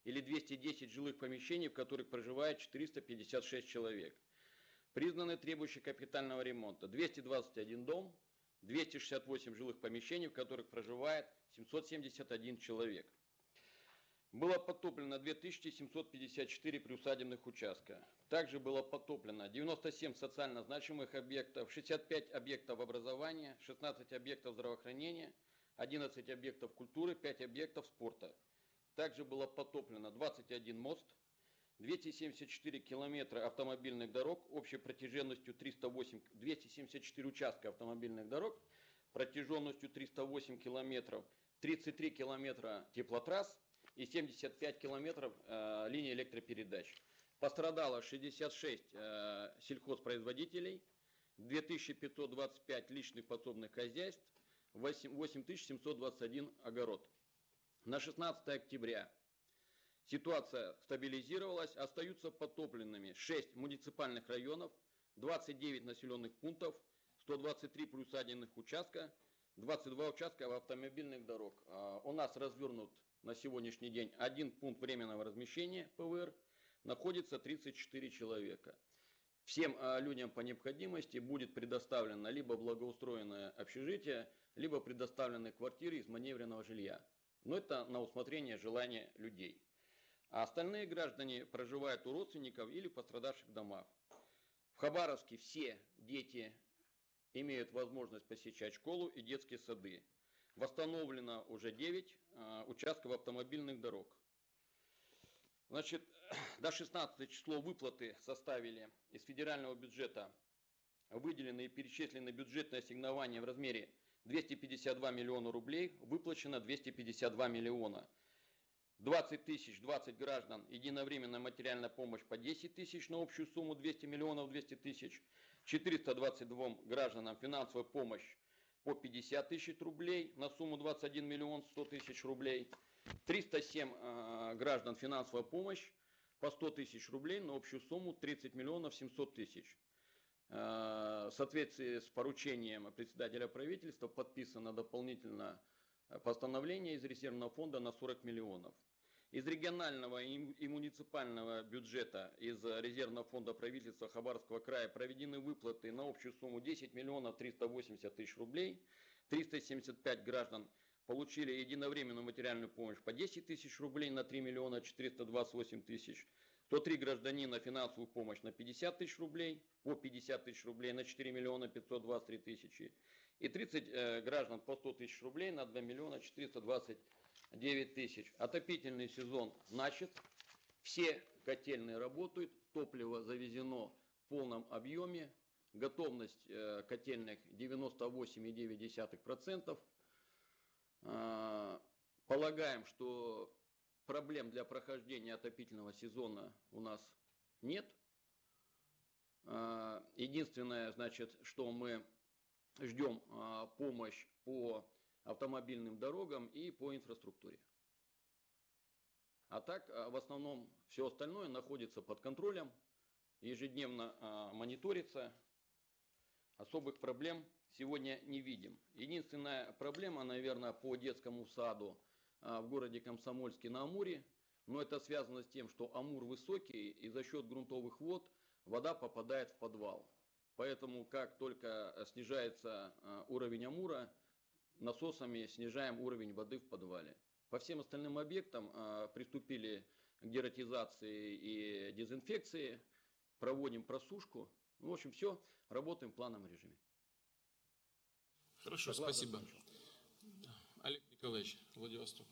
или двести десять жилых помещений, в которых проживает четыреста пятьдесят шесть человек. Признаны требующие капитального ремонта двести двадцать один дом, двести шестьдесят восемь жилых помещений, в которых проживает семьсот семьдесят один человек. Было потоплено две тысячи семьсот пятьдесят четыре приусадебных участка. Также было потоплено девяносто семь социально значимых объектов, шестьдесят пять объектов образования, шестнадцать объектов здравоохранения, одиннадцать объектов культуры, пять объектов спорта. Также было потоплено двадцать один мост, двести семьдесят четыре километра автомобильных дорог общей протяженностью триста восемь, двести семьдесят четыре участка автомобильных дорог протяженностью триста восемь километров, тридцать три километра теплотрасс и семьдесят пять километров э, линий электропередач. Пострадало шестьдесят шесть э, сельхозпроизводителей, две тысячи пятьсот двадцать пять личных подсобных хозяйств, восемь тысяч семьсот двадцать один огород. На шестнадцатое октября ситуация стабилизировалась, остаются потопленными шесть муниципальных районов, двадцать девять населенных пунктов, сто двадцать три приусадебных участка, двадцать два участка автомобильных дорог. У нас развернут на сегодняшний день один пункт временного размещения ПВР, находится тридцать четыре человека. Всем людям по необходимости будет предоставлено либо благоустроенное общежитие, либо предоставлены квартиры из маневренного жилья. Но это на усмотрение желания людей. А остальные граждане проживают у родственников или в пострадавших домах. В Хабаровске все дети имеют возможность посещать школу и детские сады. Восстановлено уже девять э, участков автомобильных дорог. Значит, до шестнадцатого числа выплаты составили из федерального бюджета выделены и перечислены бюджетные ассигнования в размере двести пятьдесят два миллиона рублей, выплачено двести пятьдесят два миллиона. двадцать тысяч двадцать граждан единовременная материальная помощь по десять тысяч на общую сумму двести миллионов двести тысяч. четыреста двадцать два гражданам финансовая помощь по пятьдесят тысяч рублей на сумму двадцать один миллион сто тысяч рублей. триста семь э, граждан финансовая помощь по сто тысяч рублей на общую сумму тридцать миллионов семьсот тысяч. Э, в соответствии с поручением председателя правительства подписано дополнительно постановление из резервного фонда на сорок миллионов. Из регионального и муниципального бюджета, из резервного фонда правительства Хабаровского края проведены выплаты на общую сумму десять миллионов триста восемьдесят тысяч рублей. триста семьдесят пять граждан получили единовременную материальную помощь по десять тысяч рублей на три миллиона четыреста двадцать восемь тысяч. сто три гражданина финансовую помощь на пятьдесят тысяч рублей, по пятьдесят тысяч рублей на четыре миллиона пятьсот двадцать три тысячи. И тридцать э, граждан по сто тысяч рублей на два миллиона четыреста двадцать девять тысяч. Отопительный сезон начат, все котельные работают, топливо завезено в полном объеме, готовность э, котельных девяносто восемь и девять десятых процента. Э, полагаем, что проблем для прохождения отопительного сезона у нас нет. Э, единственное, значит, что мы ждем э, помощь по автомобильным дорогам и по инфраструктуре. А так, в основном, все остальное находится под контролем, ежедневно а, мониторится. Особых проблем сегодня не видим. Единственная проблема, наверное, по детскому саду а, в городе Комсомольске на Амуре, но это связано с тем, что Амур высокий, и за счет грунтовых вод вода попадает в подвал. Поэтому, как только снижается а, уровень Амура, насосами снижаем уровень воды в подвале. По всем остальным объектам э, приступили к дератизации и дезинфекции, проводим просушку. В общем, все, работаем в плановом режиме. Хорошо, Доклад спасибо. закончен. Олег Николаевич, Владивосток.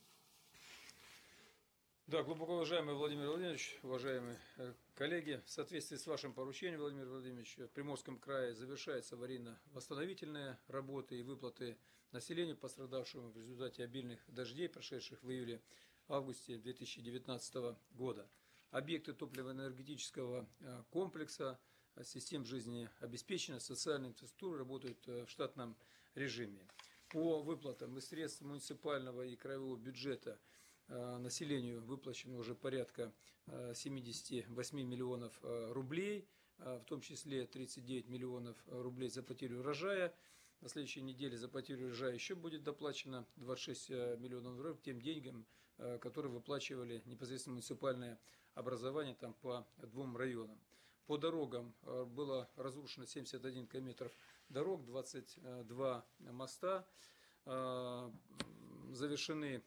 Да, глубоко уважаемый Владимир Владимирович, уважаемые коллеги, в соответствии с вашим поручением, Владимир Владимирович, в Приморском крае завершаются аварийно-восстановительные работы и выплаты населению, пострадавшему в результате обильных дождей, прошедших в июле-августе две тысячи девятнадцатого года. Объекты топливно-энергетического комплекса, систем жизнеобеспечения, социальной инфраструктуры работают в штатном режиме. По выплатам из средств муниципального и краевого бюджета населению выплачено уже порядка семидесяти восьми миллионов рублей, в том числе тридцать девять миллионов рублей за потерю урожая. На следующей неделе за потерю урожая еще будет доплачено двадцать шесть миллионов рублей. К тем деньгам которые выплачивали непосредственно муниципальное образование там по двум районам. По дорогам было разрушено семьдесят один километров дорог, двадцать два моста. Завершены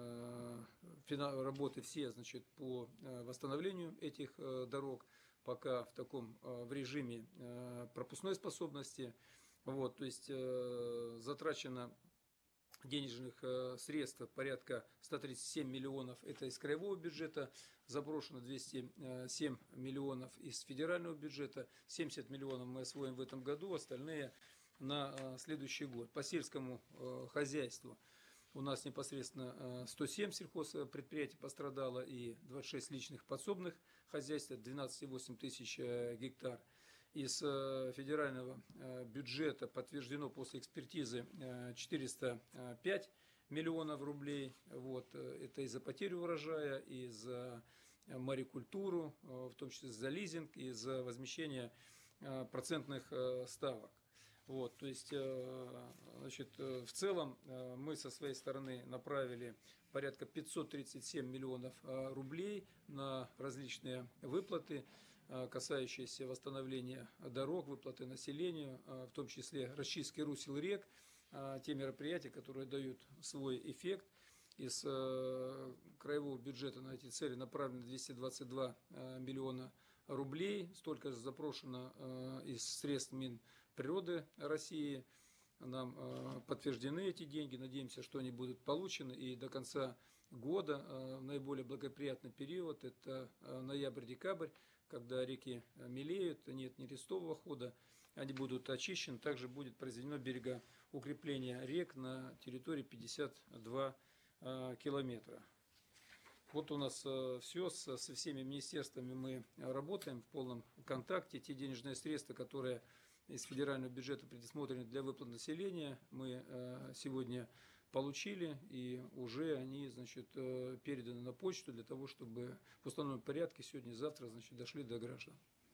работы все, значит, по восстановлению этих дорог, пока в таком в режиме пропускной способности. Вот, то есть затрачено денежных средств порядка ста тридцати семи миллионов, это из краевого бюджета, заброшено двести семь миллионов из федерального бюджета, семьдесят миллионов мы освоим в этом году, остальные на следующий год. По сельскому хозяйству у нас непосредственно сто семь сельхозпредприятий пострадало и двадцать шесть личных подсобных хозяйств, двенадцать целых восемь десятых тысяч гектар. Из федерального бюджета подтверждено после экспертизы четыреста пять миллионов рублей. Вот, это и за потерю урожая, и за марикультуру, в том числе за лизинг, и за возмещение процентных ставок. Вот, то есть, значит, в целом мы со своей стороны направили порядка пятьсот тридцать семь миллионов рублей на различные выплаты, касающиеся восстановления дорог, выплаты населению, в том числе расчистки русел рек, те мероприятия, которые дают свой эффект. Из краевого бюджета на эти цели направлено двести двадцать два миллиона рублей, столько же запрошено из средств Минприроды России. Нам подтверждены эти деньги, надеемся, что они будут получены, и до конца года наиболее благоприятный период – это ноябрь-декабрь, когда реки мелеют, нет нерестового хода, они будут очищены. Также будет произведено берегоукрепление рек на территории пятьдесят два километра. Вот у нас все, со всеми министерствами мы работаем в полном контакте. Те денежные средства, которые из федерального бюджета предусмотрены для выплат населения, мы сегодня получили, и уже они, значит, переданы на почту для того, чтобы в установленном порядке сегодня и завтра, значит, дошли до граждан.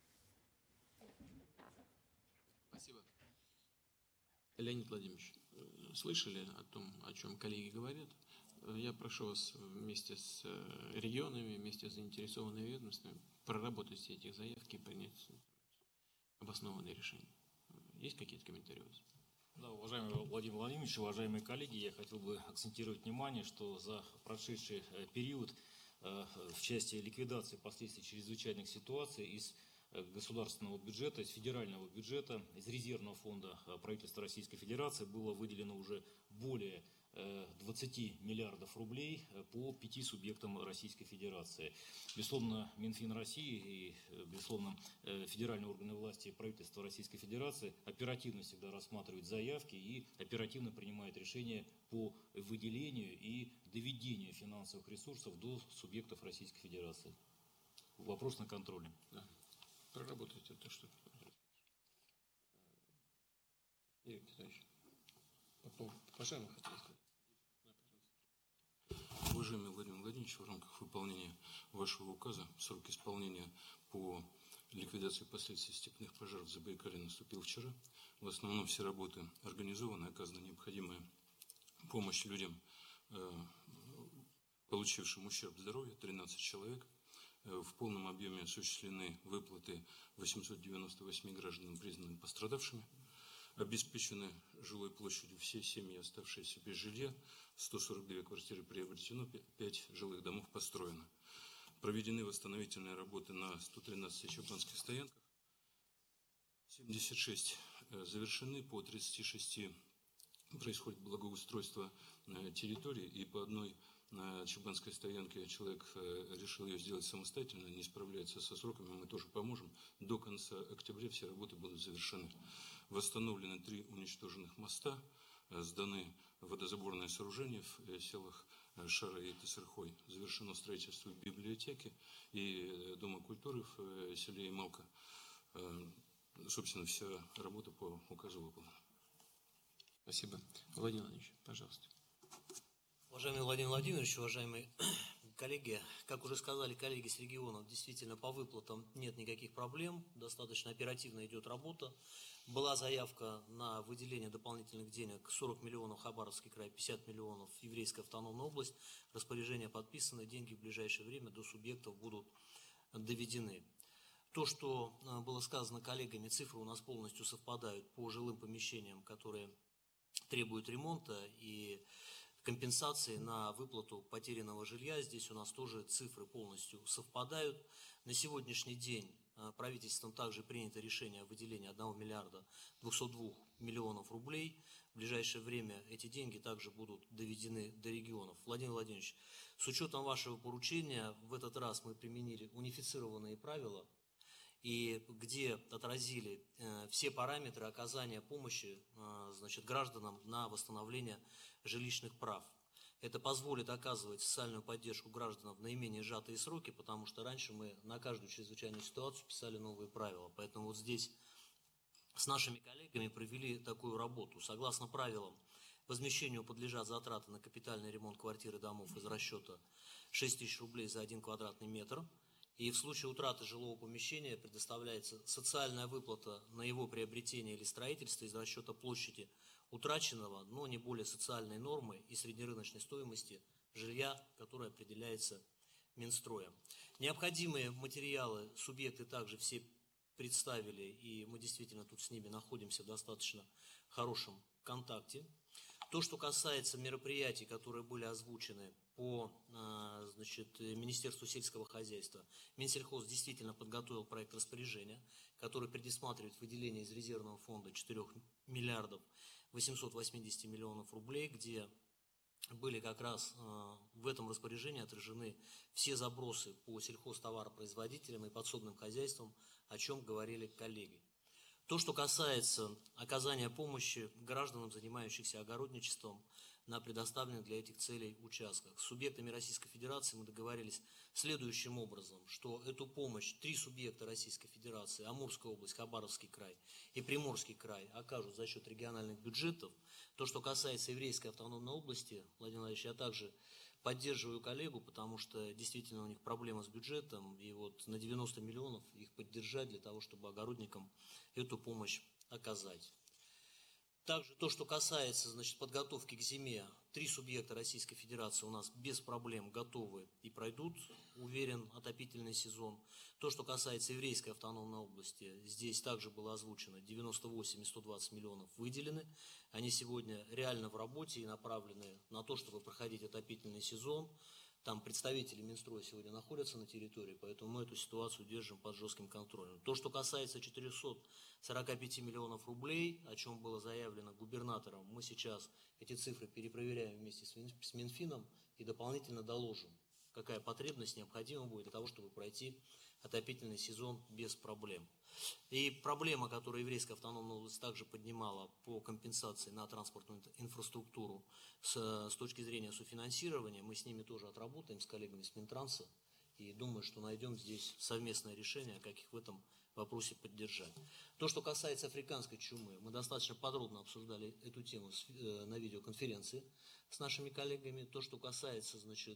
Спасибо. Леонид Владимирович, слышали о том, о чем коллеги говорят? Я прошу вас вместе с регионами, вместе с заинтересованными ведомствами проработать все эти заявки и принять обоснованные решения. Есть какие-то комментарии у вас? Да, уважаемый Владимир Владимирович, уважаемые коллеги, я хотел бы акцентировать внимание, что за прошедший период в части ликвидации последствий чрезвычайных ситуаций из государственного бюджета, из федерального бюджета, из резервного фонда правительства Российской Федерации было выделено уже более двадцати миллиардов рублей по пяти субъектам Российской Федерации. Безусловно, Минфин России и, безусловно, федеральные органы власти и правительство Российской Федерации оперативно всегда рассматривают заявки и оперативно принимают решения по выделению и доведению финансовых ресурсов до субъектов Российской Федерации. Вопрос на контроле. Да. Проработайте то, что... Игорь Петрович, по поводу пожарных хотел сказать. Уважаемый Владимир Владимирович, в рамках выполнения вашего указа срок исполнения по ликвидации последствий степных пожаров в Забайкалье наступил вчера. В основном все работы организованы, оказана необходимая помощь людям, получившим ущерб здоровью, тринадцать человек. В полном объеме осуществлены выплаты восьмисот девяноста восьми гражданам, признанным пострадавшими. Обеспечены жилой площадью все семьи, оставшиеся без жилья, сто сорок две квартиры приобретено, пять жилых домов построено. Проведены восстановительные работы на ста тринадцати чабанских стоянках, семьдесят шесть завершены, по тридцати шести происходит благоустройство территории, и по одной на чабанской стоянке человек решил ее сделать самостоятельно, не справляется со сроками, мы тоже поможем. До конца октября все работы будут завершены. Восстановлены три уничтоженных моста, сданы водозаборные сооружения в селах Шара и Тесырхой. Завершено строительство библиотеки и Дома культуры в селе Ямалка. Собственно, вся работа по указу выполнена. Спасибо. Владимир Владимирович, пожалуйста. Уважаемый Владимир Владимирович, уважаемые Коллеги, как уже сказали коллеги с регионов, действительно по выплатам нет никаких проблем, достаточно оперативно идет работа. Была заявка на выделение дополнительных денег сорок миллионов Хабаровский край, пятьдесят миллионов Еврейская автономная область. Распоряжения подписаны, деньги в ближайшее время до субъектов будут доведены. То, что было сказано коллегами, цифры у нас полностью совпадают по жилым помещениям, которые требуют ремонта и компенсации на выплату потерянного жилья. Здесь у нас тоже цифры полностью совпадают. На сегодняшний день правительством также принято решение о выделении одного миллиарда двухсот двух миллионов рублей. В ближайшее время эти деньги также будут доведены до регионов. Владимир Владимирович, с учетом вашего поручения в этот раз мы применили унифицированные правила, и где отразили э, все параметры оказания помощи э, значит, гражданам на восстановление жилищных прав. Это позволит оказывать социальную поддержку гражданам в наименее сжатые сроки, потому что раньше мы на каждую чрезвычайную ситуацию писали новые правила. Поэтому вот здесь с нашими коллегами провели такую работу. Согласно правилам, возмещению подлежат затраты на капитальный ремонт квартир и домов из расчета шесть тысяч рублей за один квадратный метр. И в случае утраты жилого помещения предоставляется социальная выплата на его приобретение или строительство из расчета площади утраченного, но не более социальной нормы и среднерыночной стоимости жилья, которое определяется Минстроем. Необходимые материалы субъекты также все представили, и мы действительно тут с ними находимся в достаточно хорошем контакте. То, что касается мероприятий, которые были озвучены по значит, Министерству сельского хозяйства, Минсельхоз действительно подготовил проект распоряжения, который предусматривает выделение из резервного фонда четырёх миллиардов восемьсот восемьдесят миллионов рублей, где были как раз в этом распоряжении отражены все забросы по сельхозтоваропроизводителям и подсобным хозяйствам, о чем говорили коллеги. То, что касается оказания помощи гражданам, занимающимся огородничеством на предоставленных для этих целей участках. С субъектами Российской Федерации мы договорились следующим образом, что эту помощь три субъекта Российской Федерации, Амурская область, Хабаровский край и Приморский край, окажут за счет региональных бюджетов. То, что касается Еврейской автономной области, Владимир Владимирович, я также поддерживаю коллегу, потому что действительно у них проблема с бюджетом, и вот на девяносто миллионов их поддержать для того, чтобы огородникам эту помощь оказать. Также то, что касается значит, подготовки к зиме, три субъекта Российской Федерации у нас без проблем готовы и пройдут, уверен, отопительный сезон. То, что касается Еврейской автономной области, здесь также было озвучено девяносто восемь и сто двадцать миллионов выделены. Они сегодня реально в работе и направлены на то, чтобы проходить отопительный сезон. Там представители Минстроя сегодня находятся на территории, поэтому мы эту ситуацию держим под жестким контролем. То, что касается четырёхсот сорока пяти миллионов рублей, о чем было заявлено губернатором, мы сейчас эти цифры перепроверяем вместе с Минфином и дополнительно доложим, какая потребность необходима будет для того, чтобы пройти отопительный сезон без проблем. И проблема, которую Еврейская автономная область также поднимала по компенсации на транспортную инфраструктуру с, с точки зрения софинансирования, мы с ними тоже отработаем, с коллегами с Минтранса, и думаю, что найдем здесь совместное решение, как их в этом вопросе поддержать. То, что касается африканской чумы, мы достаточно подробно обсуждали эту тему на видеоконференции с нашими коллегами. То, что касается, значит,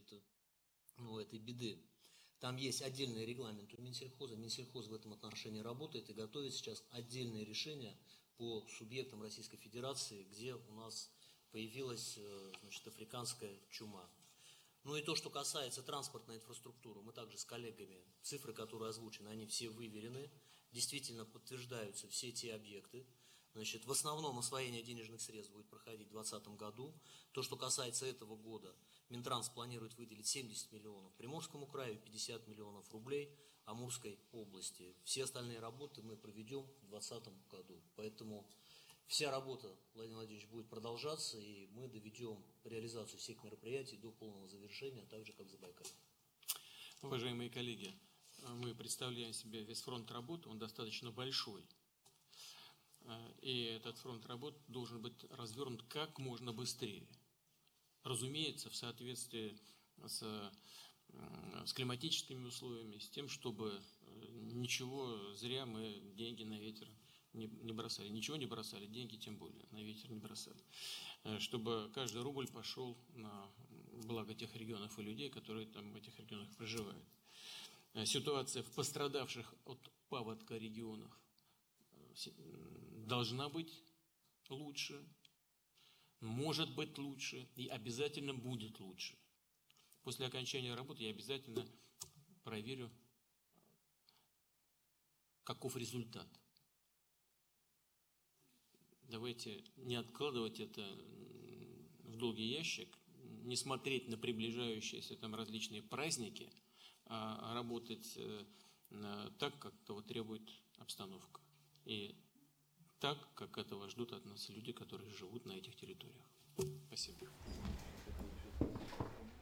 ну, этой беды, там есть отдельный регламент у Минсельхоза. Минсельхоз в этом отношении работает и готовит сейчас отдельные решения по субъектам Российской Федерации, где у нас появилась значит, африканская чума. Ну и то, что касается транспортной инфраструктуры, мы также с коллегами, цифры, которые озвучены, они все выверены, действительно подтверждаются все те объекты. Значит, в основном освоение денежных средств будет проходить в две тысячи двадцатом году. То, что касается этого года, Минтранс планирует выделить семьдесят миллионов Приморскому краю, пятьдесят миллионов рублей Амурской области. Все остальные работы мы проведем в двадцатом году. Поэтому вся работа, Владимир Владимирович, будет продолжаться, и мы доведем реализацию всех мероприятий до полного завершения, так же, как в Забайкалье. Уважаемые коллеги, мы представляем себе весь фронт работы, он достаточно большой. И этот фронт работ должен быть развернут как можно быстрее. Разумеется, в соответствии с, с климатическими условиями, с тем, чтобы ничего зря мы деньги на ветер не, не бросали. Ничего не бросали, деньги тем более на ветер не бросали. Чтобы каждый рубль пошел на благо тех регионов и людей, которые там в этих регионах проживают. Ситуация в пострадавших от паводка регионах должна быть лучше, может быть лучше и обязательно будет лучше. После окончания работы я обязательно проверю, каков результат. Давайте не откладывать это в долгий ящик, не смотреть на приближающиеся там различные праздники, а работать так, как того требует обстановка. И так, как этого ждут от нас люди, которые живут на этих территориях. Спасибо.